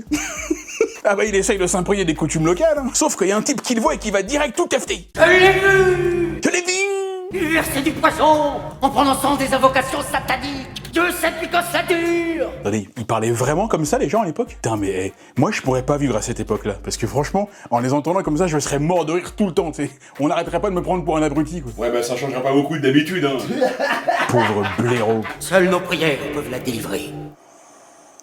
Ah bah il essaye de s'imprégner des coutumes locales, hein. Sauf qu'il y a un type qui le voit et qui va direct tout cafeter. Je l'ai vu. Je l'ai vu. Verser du poison en prononçant des invocations sataniques. Dieu sait depuis quand ça dure. Attendez, ils parlaient vraiment comme ça les gens à l'époque? Putain mais eh, moi je pourrais pas vivre à cette époque-là, parce que franchement, en les entendant comme ça, je serais mort de rire tout le temps, tu sais. On n'arrêterait pas de me prendre pour un abruti, quoi. Ouais bah ça changera pas beaucoup d'habitude, hein. Pauvre blaireau. Seules nos prières peuvent la délivrer.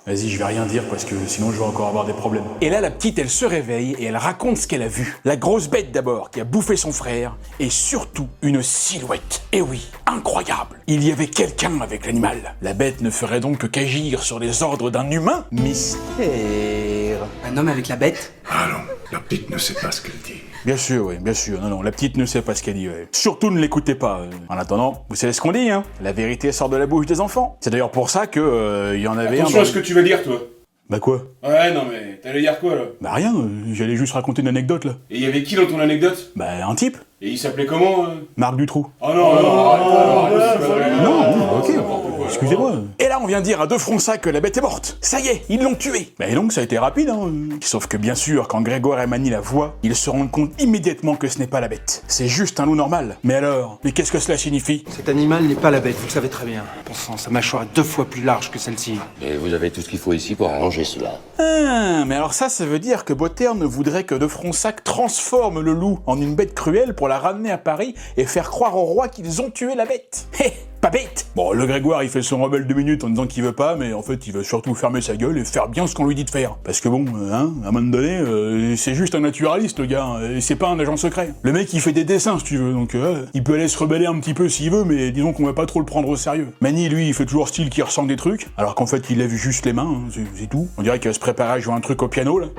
Vas-y, je vais rien dire parce que sinon je vais encore avoir des problèmes. Et là, la petite, elle se réveille et elle raconte ce qu'elle a vu. La grosse bête d'abord, qui a bouffé son frère, et surtout une silhouette. Et oui, incroyable. Il y avait quelqu'un avec l'animal. La bête ne ferait donc que qu'agir sur les ordres d'un humain. Mystère. Un homme avec la bête? Ah non, la petite ne sait pas ce qu'elle dit. Bien sûr, oui, bien sûr. Non, non, la petite ne sait pas ce qu'elle dit. Ouais. Surtout ne l'écoutez pas. En attendant, vous savez ce qu'on dit, hein. La vérité sort de la bouche des enfants. C'est d'ailleurs pour ça que euh, y en avait Attention un... à ce que tu vas dire, toi. Bah quoi? Ouais, non mais, t'allais dire quoi, là? Bah rien, euh, j'allais juste raconter une anecdote, là. Et il y avait qui dans ton anecdote? Bah un type. Et il s'appelait comment, euh... Marc Dutroux. Oh non, non, arrête pas, arrête pas. Non, ok, excusez-moi. Et là, on vient dire à deux Fronsac que la bête est morte. Ça y est, ils l'ont tuée. Bah et donc, ça a été rapide, hein. Sauf que bien sûr, quand Grégoire et Mani la voient, ils se rendent compte immédiatement que ce n'est pas la bête. C'est juste un loup normal. Mais alors, mais qu'est-ce que cela signifie? Cet animal n'est pas la bête, vous le savez très bien. Pensant, sa mâchoire est deux fois plus large que celle-ci. Et vous avez tout ce qu'il faut ici pour arranger cela. Ah, mais alors ça, ça veut dire que Beauterre voudrait que de Fronsac transforme le loup en une bête cruelle pour la ramener à Paris et faire croire au roi qu'ils ont tué la bête. Hé, pas bête. Bon, le Grégoire, il fait son rebelle deux minutes en disant qu'il veut pas, mais en fait, il veut surtout fermer sa gueule et faire bien ce qu'on lui dit de faire. Parce que bon, hein, à un moment donné, euh, c'est juste un naturaliste, le gars, et c'est pas un agent secret. Le mec, il fait des dessins, si tu veux, donc euh, il peut aller se rebeller un petit peu s'il veut, mais disons qu'on va pas trop le prendre au sérieux. Mani, lui, il fait toujours style qu'il ressent des trucs, alors qu'en fait, il lève juste les mains, hein, c'est, c'est tout. On dirait qu'il va se préparer à jouer un truc au piano, là.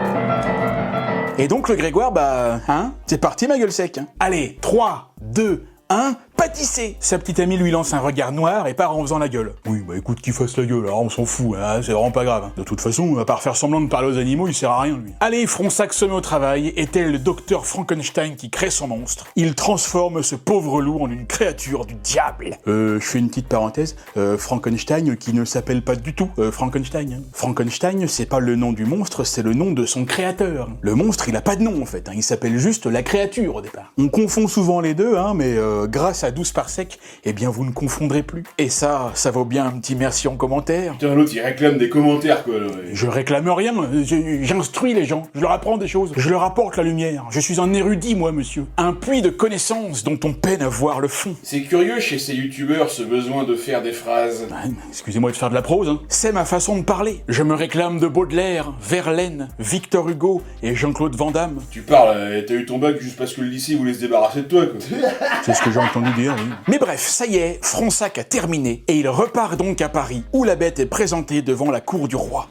Et donc, le Grégoire, bah, hein, c'est parti, ma gueule sec. Hein. Allez, trois, deux, un... pâtissez. Sa petite amie lui lance un regard noir et part en faisant la gueule. Oui, bah écoute qu'il fasse la gueule, alors on s'en fout, hein, c'est vraiment pas grave. De toute façon, à part faire semblant de parler aux animaux, il sert à rien, lui. Allez, Fronsac se met au travail, et tel le docteur Frankenstein qui crée son monstre, il transforme ce pauvre loup en une créature du diable. Euh, je fais une petite parenthèse, euh, Frankenstein qui ne s'appelle pas du tout euh, Frankenstein. Hein. Frankenstein, c'est pas le nom du monstre, c'est le nom de son créateur. Le monstre, il a pas de nom, en fait, hein, il s'appelle juste la créature, au départ. On confond souvent les deux, hein, mais euh, grâce à douze par sec, eh bien vous ne confondrez plus. Et ça, ça vaut bien un petit merci en commentaire. Putain, l'autre il réclame des commentaires quoi. Là. Je réclame rien, j'instruis les gens, je leur apprends des choses, je leur apporte la lumière. Je suis un érudit moi monsieur, un puits de connaissances dont on peine à voir le fond. C'est curieux chez ces youtubeurs ce besoin de faire des phrases. Ah, excusez-moi de faire de la prose, hein. C'est ma façon de parler. Je me réclame de Baudelaire, Verlaine, Victor Hugo et Jean-Claude Van Damme. Tu parles, euh, t'as eu ton bac juste parce que le lycée voulait se débarrasser de toi quoi. C'est ce que j'ai entendu dire, oui. Mais bref, ça y est, Fronsac a terminé, et il repart donc à Paris, où la bête est présentée devant la cour du roi.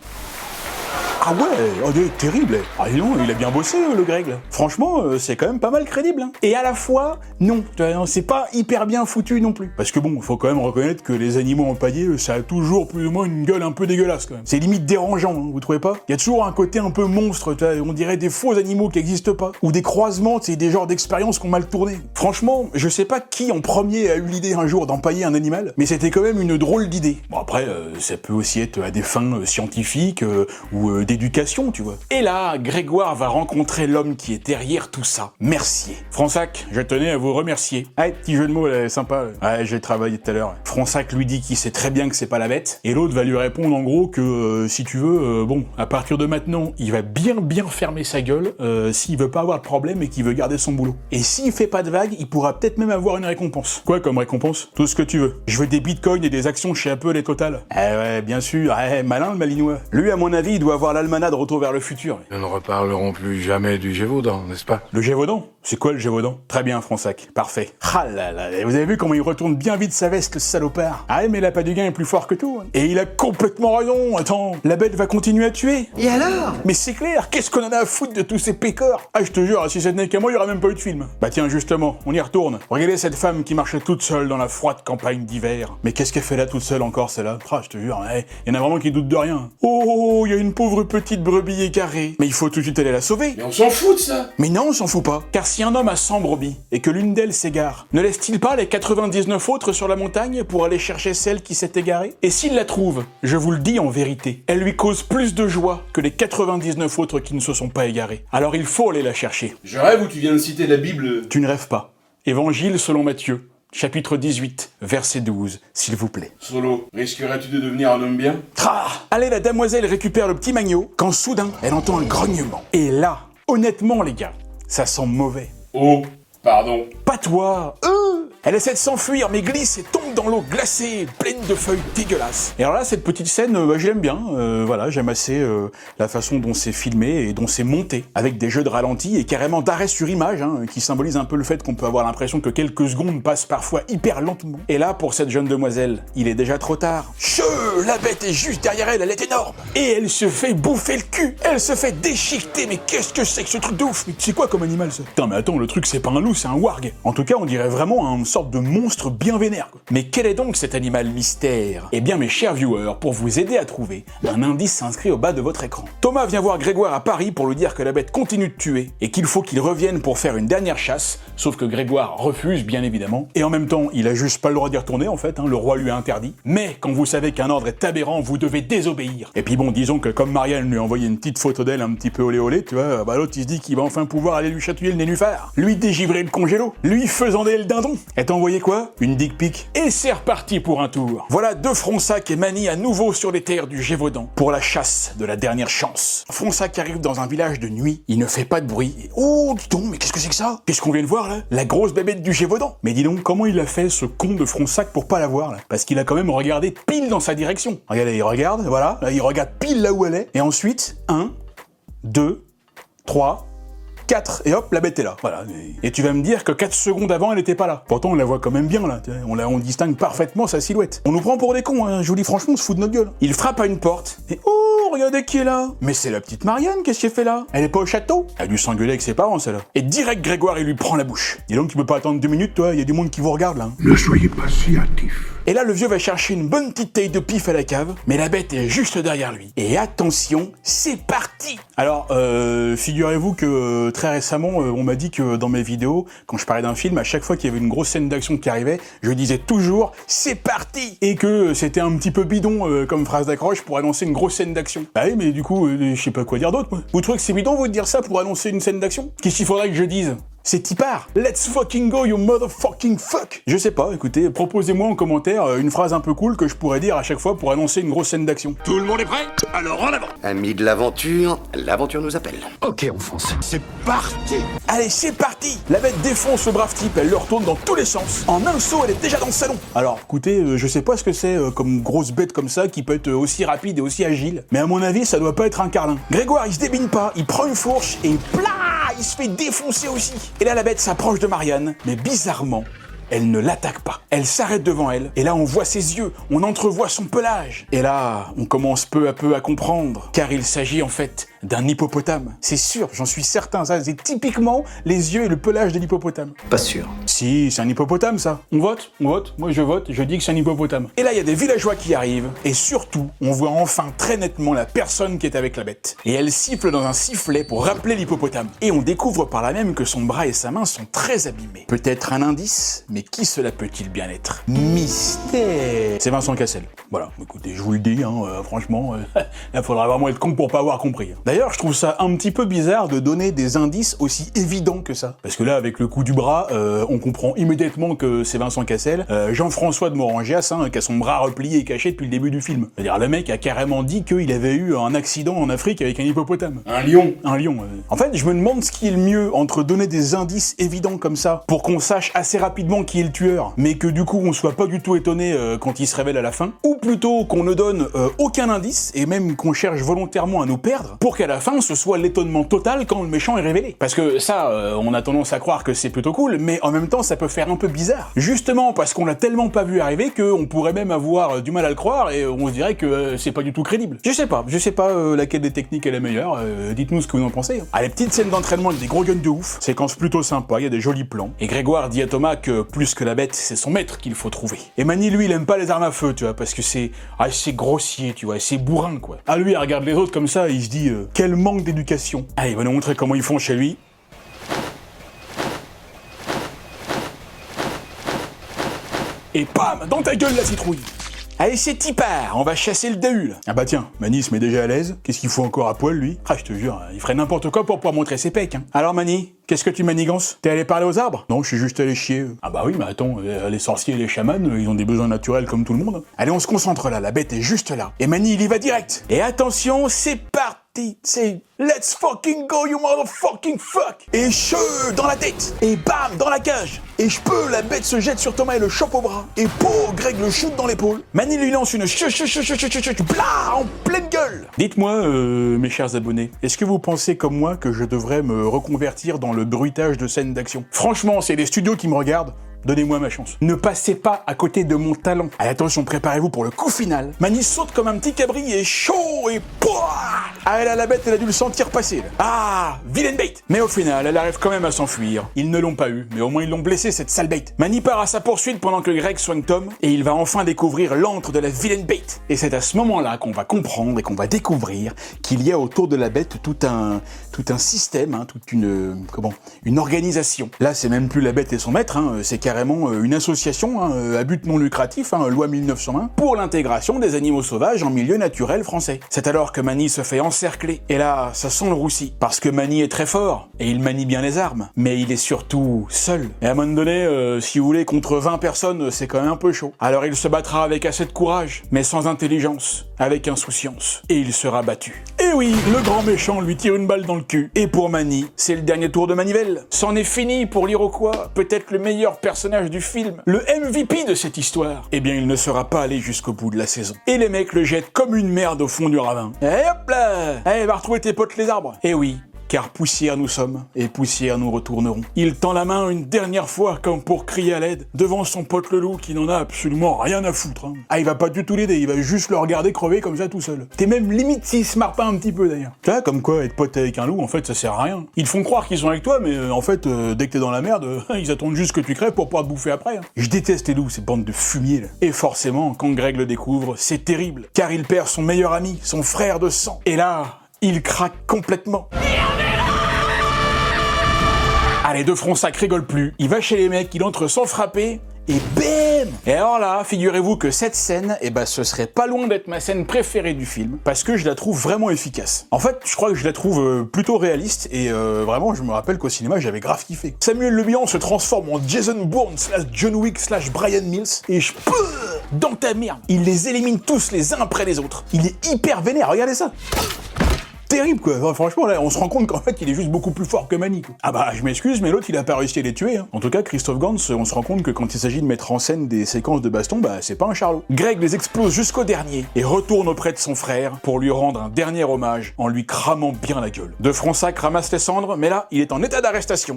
Ah ouais, oh, terrible. Ah non, il a bien bossé le Greg. Franchement, euh, c'est quand même pas mal crédible. Hein. Et à la fois, non, c'est pas hyper bien foutu non plus. Parce que bon, faut quand même reconnaître que les animaux empaillés, ça a toujours plus ou moins une gueule un peu dégueulasse quand même. C'est limite dérangeant, hein, vous trouvez pas? Il y a toujours un côté un peu monstre, on dirait des faux animaux qui existent pas. Ou des croisements, c'est des genres d'expériences qui ont mal tourné. Franchement, je sais pas qui en premier a eu l'idée un jour d'empailler un animal, mais c'était quand même une drôle d'idée. Bon après, euh, ça peut aussi être à des fins euh, scientifiques euh, ou euh, d'éducation, tu vois. Et là, Grégoire va rencontrer l'homme qui est derrière tout ça, Mercier. Fronsac, je tenais à vous remercier. Ah, petit jeu de mots, là, sympa. Ouais, j'ai travaillé tout à l'heure. Fronsac lui dit qu'il sait très bien que c'est pas la bête, et l'autre va lui répondre en gros que, euh, si tu veux, euh, bon, à partir de maintenant, il va bien bien fermer sa gueule, euh, s'il veut pas avoir de problème et qu'il veut garder son boulot. Et s'il fait pas de vagues, il pourra peut-être même avoir une récompense. Quoi comme récompense? Tout ce que tu veux. Je veux des bitcoins et des actions chez Apple et Total. Eh ouais, bien sûr, eh, malin le malinois. Lui, à mon avis, il doit avoir l'almanach de Retour vers le futur. Nous ne reparlerons plus jamais du Gévaudan, n'est-ce pas? Le Gévaudan? C'est quoi le Gévaudan? Très bien, Fronsac. Parfait. Ah là là, vous avez vu comment il retourne bien vite sa veste, le salopard? Ah mais l'appât du gain est plus fort que tout. Hein. Et il a complètement raison. Attends, la bête va continuer à tuer. Et alors? Mais c'est clair, qu'est-ce qu'on en a à foutre de tous ces pécores? Ah, je te jure, si c'était qu'à moi, il y aurait même pas eu de film. Bah tiens, justement, on y retourne. Regardez cette femme qui marchait toute seule dans la froide campagne d'hiver. Mais qu'est-ce qu'elle fait là toute seule encore, celle-là? Ah, je te jure, il y en a vraiment qui doutent de rien. Oh, il y a une pauvre petite brebis égarée. Mais il faut tout de suite aller la sauver. Mais on s'en fout de ça. Mais non, on s'en fout pas. Car si un homme a cent brebis, et que l'une d'elles s'égare, ne laisse-t-il pas les quatre-vingt-dix-neuf autres sur la montagne pour aller chercher celle qui s'est égarée? Et s'il la trouve, je vous le dis en vérité, elle lui cause plus de joie que les quatre-vingt-dix-neuf autres qui ne se sont pas égarés. Alors il faut aller la chercher. Je rêve où tu viens de citer la Bible. Tu ne rêves pas. Évangile selon Matthieu, chapitre dix-huit, verset douze, s'il vous plaît. Solo, risquerais-tu de devenir un homme bien? Ah, allez, la damoiselle récupère le petit magno, quand soudain, elle entend un grognement. Et là, honnêtement les gars, ça sent mauvais. Oh, pardon. Pas toi, eux. Elle essaie de s'enfuir, mais glisse et tombe dans l'eau glacée, pleine de feuilles dégueulasses. Et alors là, cette petite scène, euh, bah, je l'aime bien. Euh, voilà, j'aime assez euh, la façon dont c'est filmé et dont c'est monté, avec des jeux de ralenti et carrément d'arrêt sur image, hein, qui symbolise un peu le fait qu'on peut avoir l'impression que quelques secondes passent parfois hyper lentement. Et là, pour cette jeune demoiselle, il est déjà trop tard. Cheu, la bête est juste derrière elle, elle est énorme. Et elle se fait bouffer le cul. Elle se fait déchiqueter. Mais qu'est-ce que c'est que ce truc de ouf? Mais c'est quoi comme animal ça? Putain, mais attends, le truc c'est pas un loup, c'est un warg. En tout cas, on dirait vraiment une sorte de monstre bien vénère, quoi. Mais quel est donc cet animal mystère? Eh bien, mes chers viewers, pour vous aider à trouver, un indice s'inscrit au bas de votre écran. Thomas vient voir Grégoire à Paris pour lui dire que la bête continue de tuer et qu'il faut qu'il revienne pour faire une dernière chasse, sauf que Grégoire refuse, bien évidemment. Et en même temps, il a juste pas le droit d'y retourner, en fait, hein, le roi lui a interdit. Mais quand vous savez qu'un ordre est aberrant, vous devez désobéir. Et puis bon, disons que comme Marianne lui a envoyé une petite photo d'elle un petit peu olé olé, tu vois, bah l'autre il se dit qu'il va enfin pouvoir aller lui chatouiller le nénuphar, lui dégivrer le congélo, lui faisander le dindon. Et t'as envoyé quoi? Une dick pic. Et c'est reparti pour un tour. Voilà deux Fronsac et Mani à nouveau sur les terres du Gévaudan pour la chasse de la dernière chance. Fronsac arrive dans un village de nuit, il ne fait pas de bruit. Et oh, dis donc, mais qu'est-ce que c'est que ça? Qu'est-ce qu'on vient de voir là? La grosse bébête du Gévaudan. Mais dis donc, comment il a fait ce con de Fronsac pour pas la voir là? Parce qu'il a quand même regardé pile dans sa direction. Regardez, il regarde, voilà, là, il regarde pile là où elle est. Et ensuite, un, deux, trois, quatre, et hop, la bête est là. Voilà. Et tu vas me dire que quatre secondes avant, elle était pas là. Pourtant, on la voit quand même bien, là. On, la, on distingue parfaitement sa silhouette. On nous prend pour des cons, hein. Je vous dis franchement, on se fout de notre gueule. Il frappe à une porte, et oh, regardez qui est là. Mais c'est la petite Marianne, qu'est-ce qu'elle fait là? Elle est pas au château? Elle a dû s'engueuler avec ses parents, celle-là. Et direct, Grégoire, il lui prend la bouche. Dis donc, tu peux pas attendre deux minutes, toi, il y a du monde qui vous regarde, là. Ne soyez pas si hâtif. Et là, le vieux va chercher une bonne petite taille de pif à la cave, mais la bête est juste derrière lui. Et attention, c'est parti! Alors, euh, figurez-vous que euh, très récemment, euh, on m'a dit que dans mes vidéos, quand je parlais d'un film, à chaque fois qu'il y avait une grosse scène d'action qui arrivait, je disais toujours « c'est parti !» et que c'était un petit peu bidon euh, comme phrase d'accroche pour annoncer une grosse scène d'action. Bah oui, mais du coup, euh, je sais pas quoi dire d'autre, moi. Vous trouvez que c'est bidon, vous, de dire ça pour annoncer une scène d'action? Qu'est-ce qu'il faudrait que je dise? C'est Tipar. Let's fucking go, you motherfucking fuck. Je sais pas, écoutez, proposez-moi en commentaire une phrase un peu cool que je pourrais dire à chaque fois pour annoncer une grosse scène d'action. Tout le monde est prêt? Alors en avant. Amis de l'aventure, l'aventure nous appelle. Ok, on fonce. C'est parti. Allez, c'est parti. La bête défonce le brave type, elle le retourne dans tous les sens. En un saut, elle est déjà dans le salon. Alors, écoutez, euh, je sais pas ce que c'est euh, comme grosse bête comme ça qui peut être aussi rapide et aussi agile, mais à mon avis, ça doit pas être un carlin. Grégoire, il se débine pas, il prend une fourche et plah, il se fait défoncer aussi. Et là, la bête s'approche de Marianne, mais bizarrement, elle ne l'attaque pas. Elle s'arrête devant elle, et là on voit ses yeux, on entrevoit son pelage. Et là, on commence peu à peu à comprendre, car il s'agit en fait d'un hippopotame. C'est sûr, j'en suis certain, ça c'est typiquement les yeux et le pelage de l'hippopotame. Pas sûr. Si, c'est un hippopotame ça. On vote, on vote, moi je vote, je dis que c'est un hippopotame. Et là il y a des villageois qui arrivent, et surtout, on voit enfin très nettement la personne qui est avec la bête. Et elle siffle dans un sifflet pour rappeler l'hippopotame. Et on découvre par là même que son bras et sa main sont très abîmés. Peut-être un indice, mais qui cela peut-il bien être? Mystère. C'est Vincent Cassel. Voilà, écoutez, je vous le dis, hein, euh, franchement, euh, il faudra vraiment être con pour pas avoir compris. D'ailleurs, je trouve ça un petit peu bizarre de donner des indices aussi évidents que ça. Parce que là, avec le coup du bras, euh, on comprend immédiatement que c'est Vincent Cassel, euh, Jean-François de Morangias, hein, qui a son bras replié et caché depuis le début du film. C'est-à-dire, le mec a carrément dit qu'il avait eu un accident en Afrique avec un hippopotame. Un lion. Un lion. Euh. En fait, je me demande ce qui est le mieux entre donner des indices évidents comme ça, pour qu'on sache assez rapidement qui est le tueur, mais que du coup, on soit pas du tout étonné euh, quand il se révèle à la fin, ou plutôt qu'on ne donne euh, aucun indice, et même qu'on cherche volontairement à nous perdre, pour qu'à la fin, ce soit l'étonnement total quand le méchant est révélé. Parce que ça, euh, on a tendance à croire que c'est plutôt cool, mais en même temps, ça peut faire un peu bizarre. Justement, parce qu'on l'a tellement pas vu arriver qu'on pourrait même avoir euh, du mal à le croire, et on se dirait que euh, c'est pas du tout crédible. Je sais pas, je sais pas euh, laquelle des techniques est la meilleure, euh, dites-nous ce que vous en pensez. Hein. Ah, les petites scènes d'entraînement avec des gros guns de ouf, séquence plutôt sympa, il y a des jolis plans. Et Grégoire dit à Thomas que plus que la bête, c'est son maître qu'il faut trouver. Et Mani, lui, il aime pas les armes à feu, tu vois, parce que c'est ah, c'est grossier, tu vois, c'est bourrin, quoi. Ah, lui, il regarde les autres comme ça, et il se dit euh, quel manque d'éducation. Allez, il va nous montrer comment ils font chez lui. Et bam, dans ta gueule la citrouille. Allez, c'est Tipar, on va chasser le dahu, là. Ah bah tiens, Mani se met déjà à l'aise. Qu'est-ce qu'il faut encore à poil, lui? Ah, je te jure, il ferait n'importe quoi pour pouvoir montrer ses pecs, hein. Alors, Mani, qu'est-ce que tu manigances? T'es allé parler aux arbres? Non, je suis juste allé chier. Ah bah oui, mais attends, les sorciers et les chamans, ils ont des besoins naturels comme tout le monde. Allez, on se concentre là, la bête est juste là. Et Mani, il y va direct. Et attention, c'est parti! parti, c'est let's fucking go, you motherfucking fuck. Et che dans la tête, et bam, dans la cage. Et je peux, la bête se jette sur Thomas et le chope au bras. Et po, Greg le shoot dans l'épaule. Manny lui lance une ch ch ch ch ch ch ch blah, en pleine gueule. Dites-moi, euh, mes chers abonnés, est-ce que vous pensez comme moi que je devrais me reconvertir dans le bruitage de scènes d'action? Franchement, c'est les studios qui me regardent. Donnez-moi ma chance. Ne passez pas à côté de mon talent. Allez, attention, préparez-vous pour le coup final. Manny saute comme un petit cabri et chaud et pouah. Ah, là, la bête, elle a dû le sentir passer. Là. Ah, vilaine bait. Mais au final, elle arrive quand même à s'enfuir. Ils ne l'ont pas eu, mais au moins ils l'ont blessé, cette sale bait. Manny part à sa poursuite pendant que Greg soigne Tom, et il va enfin découvrir l'antre de la vilaine bait. Et c'est à ce moment-là qu'on va comprendre et qu'on va découvrir qu'il y a autour de la bête tout un, tout un système, hein, toute une, comment, une organisation. Là, c'est même plus la bête et son maître, hein, c'est carrément une association hein, à but non lucratif, hein, loi mille neuf cent un, pour l'intégration des animaux sauvages en milieu naturel français. C'est alors que Manny se fait encercler. Et là, ça sent le roussi. Parce que Manny est très fort, et il manie bien les armes. Mais il est surtout seul. Et à un moment donné, euh, si vous voulez, contre vingt personnes, c'est quand même un peu chaud. Alors il se battra avec assez de courage, mais sans intelligence, avec insouciance. Et il sera battu. Et oui, le grand méchant lui tire une balle dans le cul. Et pour Manny, c'est le dernier tour de manivelle. C'en est fini pour l'Iroquois, peut-être le meilleur personnage du film, le M V P de cette histoire. Eh bien, il ne sera pas allé jusqu'au bout de la saison. Et les mecs le jettent comme une merde au fond du ravin. Et hop là! Allez, va retrouver tes potes les arbres. Et oui, car poussière nous sommes, et poussière nous retournerons. Il tend la main une dernière fois, comme pour crier à l'aide, devant son pote le loup, qui n'en a absolument rien à foutre. Hein. Ah, il va pas du tout l'aider, il va juste le regarder crever comme ça tout seul. T'es même limite s'il se marre pas un petit peu d'ailleurs. Tu vois, comme quoi, être pote avec un loup, en fait, ça sert à rien. Ils te font croire qu'ils sont avec toi, mais euh, en fait, euh, dès que t'es dans la merde, euh, ils attendent juste que tu crèves pour pouvoir te bouffer après. Hein. Je déteste les loups, ces bandes de fumier, là. Et forcément, quand Greg le découvre, c'est terrible, car il perd son meilleur ami, son frère de sang. Et là, il craque complètement. Allez, De Fronsac rigole plus, il va chez les mecs, il entre sans frapper, et bam! Et alors là, figurez-vous que cette scène, eh ben, ce serait pas loin d'être ma scène préférée du film, parce que je la trouve vraiment efficace. En fait, je crois que je la trouve euh, plutôt réaliste, et euh, vraiment, je me rappelle qu'au cinéma, j'avais grave kiffé. Samuel Le Bihan se transforme en Jason Bourne slash John Wick slash Brian Mills, et je peux dans ta merde. Il les élimine tous les uns après les autres. Il est hyper vénère, regardez ça. Terrible quoi, enfin, franchement là on se rend compte qu'en fait il est juste beaucoup plus fort que Manny quoi. Ah bah je m'excuse mais l'autre il a pas réussi à les tuer hein. En tout cas Christophe Gans, on se rend compte que quand il s'agit de mettre en scène des séquences de baston, bah c'est pas un charlot. Greg les explose jusqu'au dernier et retourne auprès de son frère pour lui rendre un dernier hommage en lui cramant bien la gueule. De Fronsac ramasse les cendres mais là il est en état d'arrestation.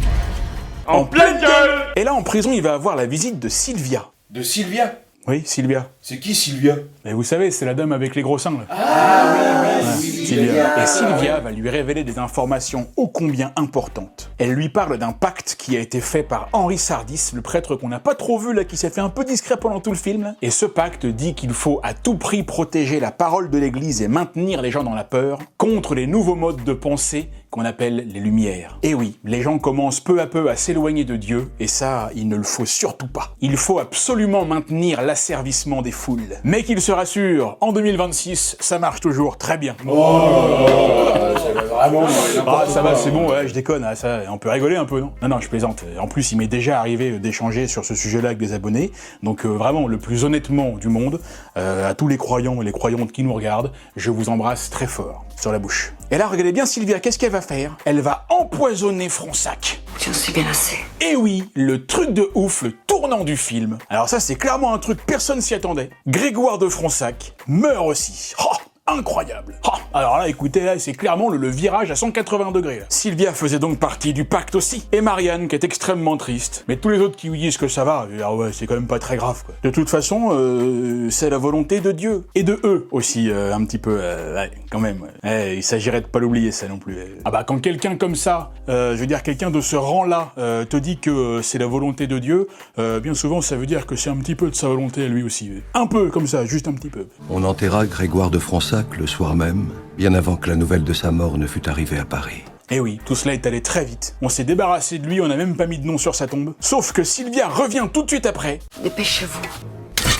En pleine gueule! Et là en prison il va avoir la visite de Sylvia. De Sylvia? Oui, Sylvia. C'est qui Sylvia? Mais vous savez, c'est la dame avec les gros seins là. Ah oui, oui, Ouais, oui, Sylvia. Et Sylvia va lui révéler des informations ô combien importantes. Elle lui parle d'un pacte qui a été fait par Henri Sardis, le prêtre qu'on n'a pas trop vu là, qui s'est fait un peu discret pendant tout le film. Là. Et ce pacte dit qu'il faut à tout prix protéger la parole de l'Église et maintenir les gens dans la peur contre les nouveaux modes de pensée qu'on appelle les Lumières. Et oui, les gens commencent peu à peu à s'éloigner de Dieu, et ça, il ne le faut surtout pas. Il faut absolument maintenir l'asservissement des foules. Mais qu'il se rassure, en deux mille vingt-six, ça marche toujours très bien. Oh là là, ça va vraiment... Ah, ça va, c'est bon, ouais, je déconne, hein, ça, on peut rigoler un peu, non? Non, non, je plaisante. En plus, il m'est déjà arrivé d'échanger sur ce sujet-là avec des abonnés, donc euh, vraiment, le plus honnêtement du monde, euh, à tous les croyants et les croyantes qui nous regardent, je vous embrasse très fort, sur la bouche. Et là, regardez bien Sylvia, qu'est-ce qu'elle va faire? Elle va empoisonner Fronsac. J'en suis bien assez. Et oui, le truc de ouf, le tournant du film. Alors ça, c'est clairement un truc, personne s'y attendait. Grégoire de Fronsac meurt aussi. Oh, incroyable. Oh, alors là, écoutez, là, c'est clairement le, le virage à cent quatre-vingts degrés. Là. Sylvia faisait donc partie du pacte aussi. Et Marianne, qui est extrêmement triste. Mais tous les autres qui lui disent que ça va, ah ouais, c'est quand même pas très grave, quoi. De toute façon, euh, c'est la volonté de Dieu. Et de eux aussi, euh, un petit peu, euh, ouais, quand même. Ouais. Eh, il s'agirait de pas l'oublier, ça non plus. Ah bah, quand quelqu'un comme ça, euh, je veux dire, quelqu'un de ce rang-là, euh, te dit que euh, c'est la volonté de Dieu, euh, bien souvent, ça veut dire que c'est un petit peu de sa volonté à lui aussi. Un peu, comme ça, juste un petit peu. On enterra Grégoire de Fronsac le soir même, bien avant que la nouvelle de sa mort ne fût arrivée à Paris. Eh oui, tout cela est allé très vite. On s'est débarrassé de lui, on n'a même pas mis de nom sur sa tombe. Sauf que Sylvia revient tout de suite après. Dépêchez-vous.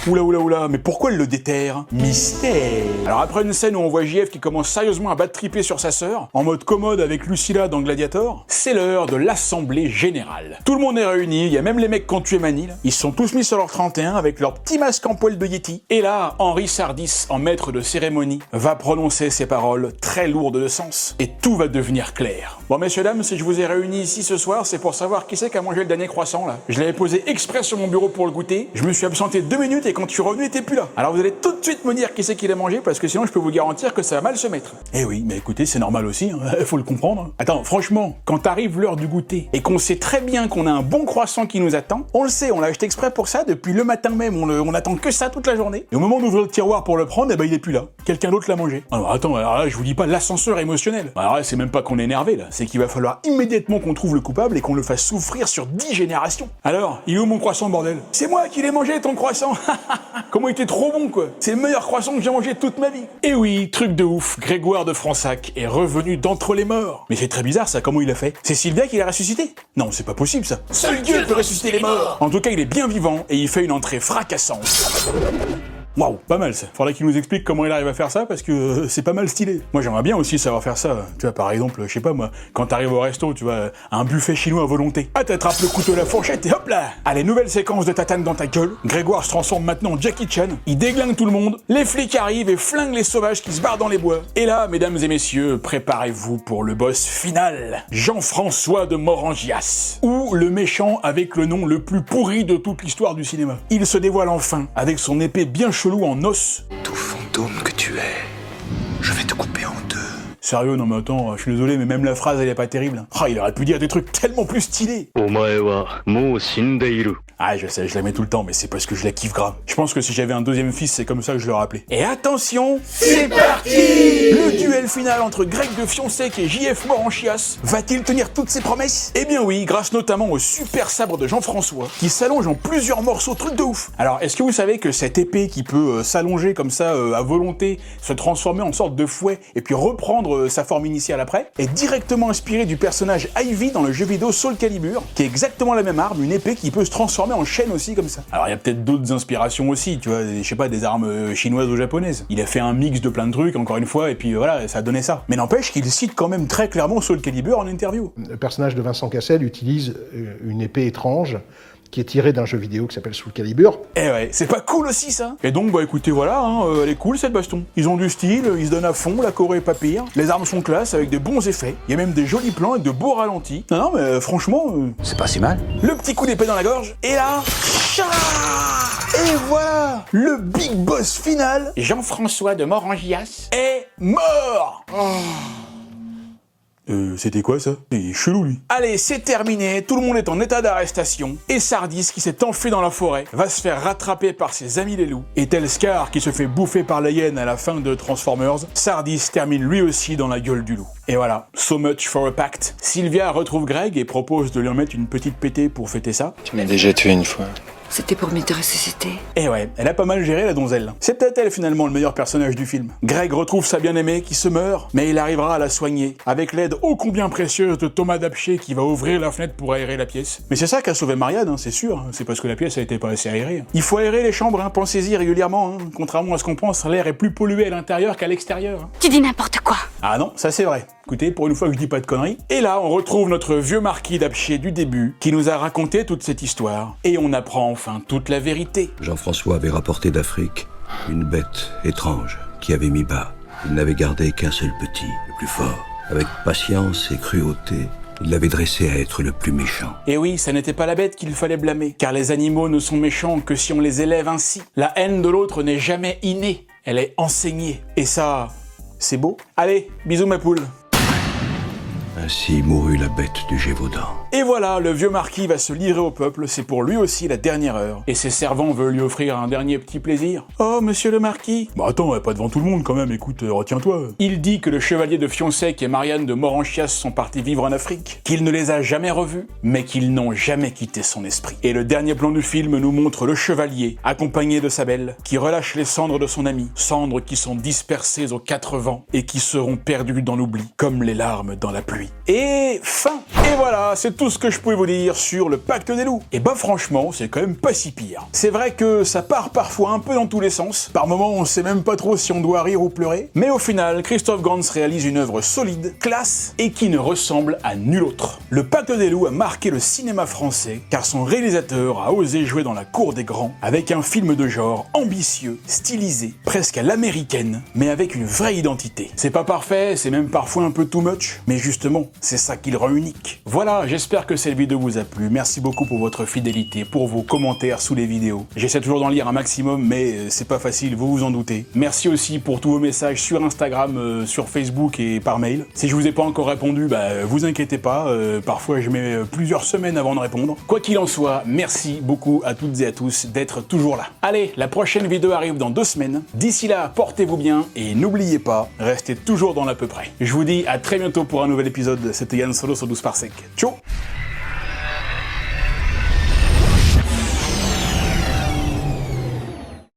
Oula oula oula, mais pourquoi elle le déterre? Mystère. Alors après une scène où on voit J F qui commence sérieusement à battre triper sur sa sœur, en mode commode avec Lucilla dans Gladiator, c'est l'heure de l'assemblée générale. Tout le monde est réuni, il y a même les mecs qui ont tué Manil, ils se sont tous mis sur leur trente et un avec leur petit masque en poil de Yeti. Et là, Henri Sardis, en maître de cérémonie, va prononcer ces paroles très lourdes de sens, et tout va devenir clair. Bon messieurs dames, si je vous ai réunis ici ce soir, c'est pour savoir qui c'est qui a mangé le dernier croissant là. Je l'avais posé exprès sur mon bureau pour le goûter, je me suis absenté deux minutes et quand je suis revenu, il était plus là. Alors vous allez tout de suite me dire qui c'est qui l'a mangé, parce que sinon je peux vous garantir que ça va mal se mettre. Eh oui, mais écoutez, c'est normal aussi, hein. Faut le comprendre. Attends, franchement, quand arrive l'heure du goûter, et qu'on sait très bien qu'on a un bon croissant qui nous attend, on le sait, on l'a acheté exprès pour ça, depuis le matin même, on, le, on attend que ça toute la journée. Et au moment d'ouvrir le tiroir pour le prendre, eh ben il est plus là. Quelqu'un d'autre l'a mangé. Alors attends, alors là, je vous dis pas l'ascenseur émotionnel. Alors là, c'est même pas qu'on est énervé là, c'est qu'il va falloir immédiatement qu'on trouve le coupable et qu'on le fasse souffrir sur dix générations. Alors, il est où mon croissant, bordel? C'est moi qui l'ai mangé, ton croissant. Comment il était trop bon, quoi. C'est le meilleur croissant que j'ai mangé toute ma vie. Et oui, truc de ouf, Grégoire de Fronsac est revenu d'entre les morts. Mais c'est très bizarre ça, comment il a fait? C'est Sylvia qui l'a ressuscité? Non, c'est pas possible ça. Seul Dieu peut ressusciter les morts. En tout cas, il est bien vivant et il fait une entrée fracassante. Waouh, pas mal ça. Faudrait qu'il nous explique comment il arrive à faire ça parce que euh, c'est pas mal stylé. Moi j'aimerais bien aussi savoir faire ça. Tu vois, par exemple, je sais pas moi, quand t'arrives au resto, tu vois, un buffet chinois à volonté. Ah, t'attrapes le couteau, la fourchette et hop là. Allez, nouvelle séquence de tatane dans ta gueule. Grégoire se transforme maintenant en Jackie Chan. Il déglingue tout le monde. Les flics arrivent et flinguent les sauvages qui se barrent dans les bois. Et là, mesdames et messieurs, préparez-vous pour le boss final. Jean-François de Morangias. Ou le méchant avec le nom le plus pourri de toute l'histoire du cinéma. Il se dévoile enfin avec son épée bien chelou en os. Tout fantôme que tu es, je vais te couper en deux. Sérieux, non mais attends, je suis désolé, mais même la phrase elle est pas terrible. Ah, oh, il aurait pu dire des trucs tellement plus stylés. Ah, je sais, je la mets tout le temps, mais c'est parce que je la kiffe grave. Je pense que si j'avais un deuxième fils, c'est comme ça que je l'aurais appelé. Et attention, c'est parti! Le duel final entre Greg de Fionçec et J F Moranchias va-t-il tenir toutes ses promesses? Eh bien oui, grâce notamment au super sabre de Jean-François, qui s'allonge en plusieurs morceaux, truc de ouf. Alors, est-ce que vous savez que cette épée qui peut euh, s'allonger comme ça euh, à volonté, se transformer en sorte de fouet, et puis reprendre euh, sa forme initiale après, est directement inspirée du personnage Ivy dans le jeu vidéo Soul Calibur, qui est exactement la même arme, une épée qui peut se transformer en chaîne aussi comme ça. Alors il y a peut-être d'autres inspirations aussi, tu vois, je sais pas, des armes chinoises ou japonaises. Il a fait un mix de plein de trucs, encore une fois, et puis voilà, ça a donné ça. Mais n'empêche qu'il cite quand même très clairement Soul Calibur en interview. Le personnage de Vincent Cassel utilise une épée étrange qui est tirée d'un jeu vidéo qui s'appelle Soul Calibur. Eh ouais, c'est pas cool aussi ça. Et donc bah écoutez, voilà, hein, euh, elle est cool cette baston. Ils ont du style, ils se donnent à fond, la Corée est pas pire. Les armes sont classe avec des bons effets. Il y a même des jolis plans avec de beaux ralentis. Non non mais euh, franchement, euh, c'est pas si mal. Le petit coup d'épée dans la gorge et là, tcha et voilà, le big boss final, Jean-François de Morangias, est mort. Oh. Euh, c'était quoi ça? Il est chelou lui. Allez, c'est terminé, tout le monde est en état d'arrestation, et Sardis, qui s'est enfui dans la forêt, va se faire rattraper par ses amis les loups. Et tel Scar, qui se fait bouffer par la hyène à la fin de Transformers, Sardis termine lui aussi dans la gueule du loup. Et voilà, so much for a pact. Sylvia retrouve Greg et propose de lui en mettre une petite pétée pour fêter ça. Tu m'as déjà tué une fois. C'était pour m'aider à ressusciter. Et ouais, elle a pas mal géré la donzelle. C'est peut-être elle finalement le meilleur personnage du film. Greg retrouve sa bien-aimée qui se meurt, mais il arrivera à la soigner, avec l'aide ô combien précieuse de Thomas Dapché qui va ouvrir la fenêtre pour aérer la pièce. Mais c'est ça qui a sauvé Marianne, hein, c'est sûr, c'est parce que la pièce a été pas assez aérée. Il faut aérer les chambres, hein, pensez-y régulièrement, hein. Contrairement à ce qu'on pense, l'air est plus pollué à l'intérieur qu'à l'extérieur. Hein. Tu dis n'importe quoi. Ah non, ça c'est vrai. Écoutez, pour une fois que je dis pas de conneries. Et là, on retrouve notre vieux marquis Dapché du début, qui nous a raconté toute cette histoire. Et on apprend enfin toute la vérité. Jean-François avait rapporté d'Afrique une bête étrange qui avait mis bas. Il n'avait gardé qu'un seul petit, le plus fort. Avec patience et cruauté, il l'avait dressé à être le plus méchant. Et oui, ça n'était pas la bête qu'il fallait blâmer, car les animaux ne sont méchants que si on les élève ainsi. La haine de l'autre n'est jamais innée, elle est enseignée. Et ça, c'est beau. Allez, bisous ma poule. Ainsi mourut la bête du Gévaudan. Et voilà, le vieux marquis va se livrer au peuple, c'est pour lui aussi la dernière heure. Et ses servants veulent lui offrir un dernier petit plaisir. Oh, monsieur le marquis. Bah attends, pas devant tout le monde quand même, écoute, euh, retiens-toi. Il dit que le chevalier de Fionçec et Marianne de Moranchias sont partis vivre en Afrique, qu'il ne les a jamais revus, mais qu'ils n'ont jamais quitté son esprit. Et le dernier plan du film nous montre le chevalier, accompagné de sa belle, qui relâche les cendres de son ami, cendres qui sont dispersées aux quatre vents et qui seront perdues dans l'oubli, comme les larmes dans la pluie. lui. Et fin. Et voilà, c'est tout ce que je pouvais vous dire sur le Pacte des loups. Et bah franchement, c'est quand même pas si pire. C'est vrai que ça part parfois un peu dans tous les sens. Par moments, on sait même pas trop si on doit rire ou pleurer. Mais au final, Christophe Gans réalise une œuvre solide, classe et qui ne ressemble à nul autre. Le Pacte des loups a marqué le cinéma français car son réalisateur a osé jouer dans la cour des grands avec un film de genre ambitieux, stylisé, presque à l'américaine, mais avec une vraie identité. C'est pas parfait, c'est même parfois un peu too much, mais justement, c'est ça qui le rend unique. Voilà, j'espère que cette vidéo vous a plu. Merci beaucoup pour votre fidélité, pour vos commentaires sous les vidéos. J'essaie toujours d'en lire un maximum, mais c'est pas facile, vous vous en doutez. Merci aussi pour tous vos messages sur Instagram, euh, sur Facebook et par mail. Si je vous ai pas encore répondu, bah vous inquiétez pas, euh, parfois je mets plusieurs semaines avant de répondre. Quoi qu'il en soit, merci beaucoup à toutes et à tous d'être toujours là. Allez, la prochaine vidéo arrive dans deux semaines. D'ici là, portez-vous bien et n'oubliez pas, restez toujours dans l'à peu près. Je vous dis à très bientôt pour un nouvel épisode. C'était Yann Solo sur douze par sec. Ciao.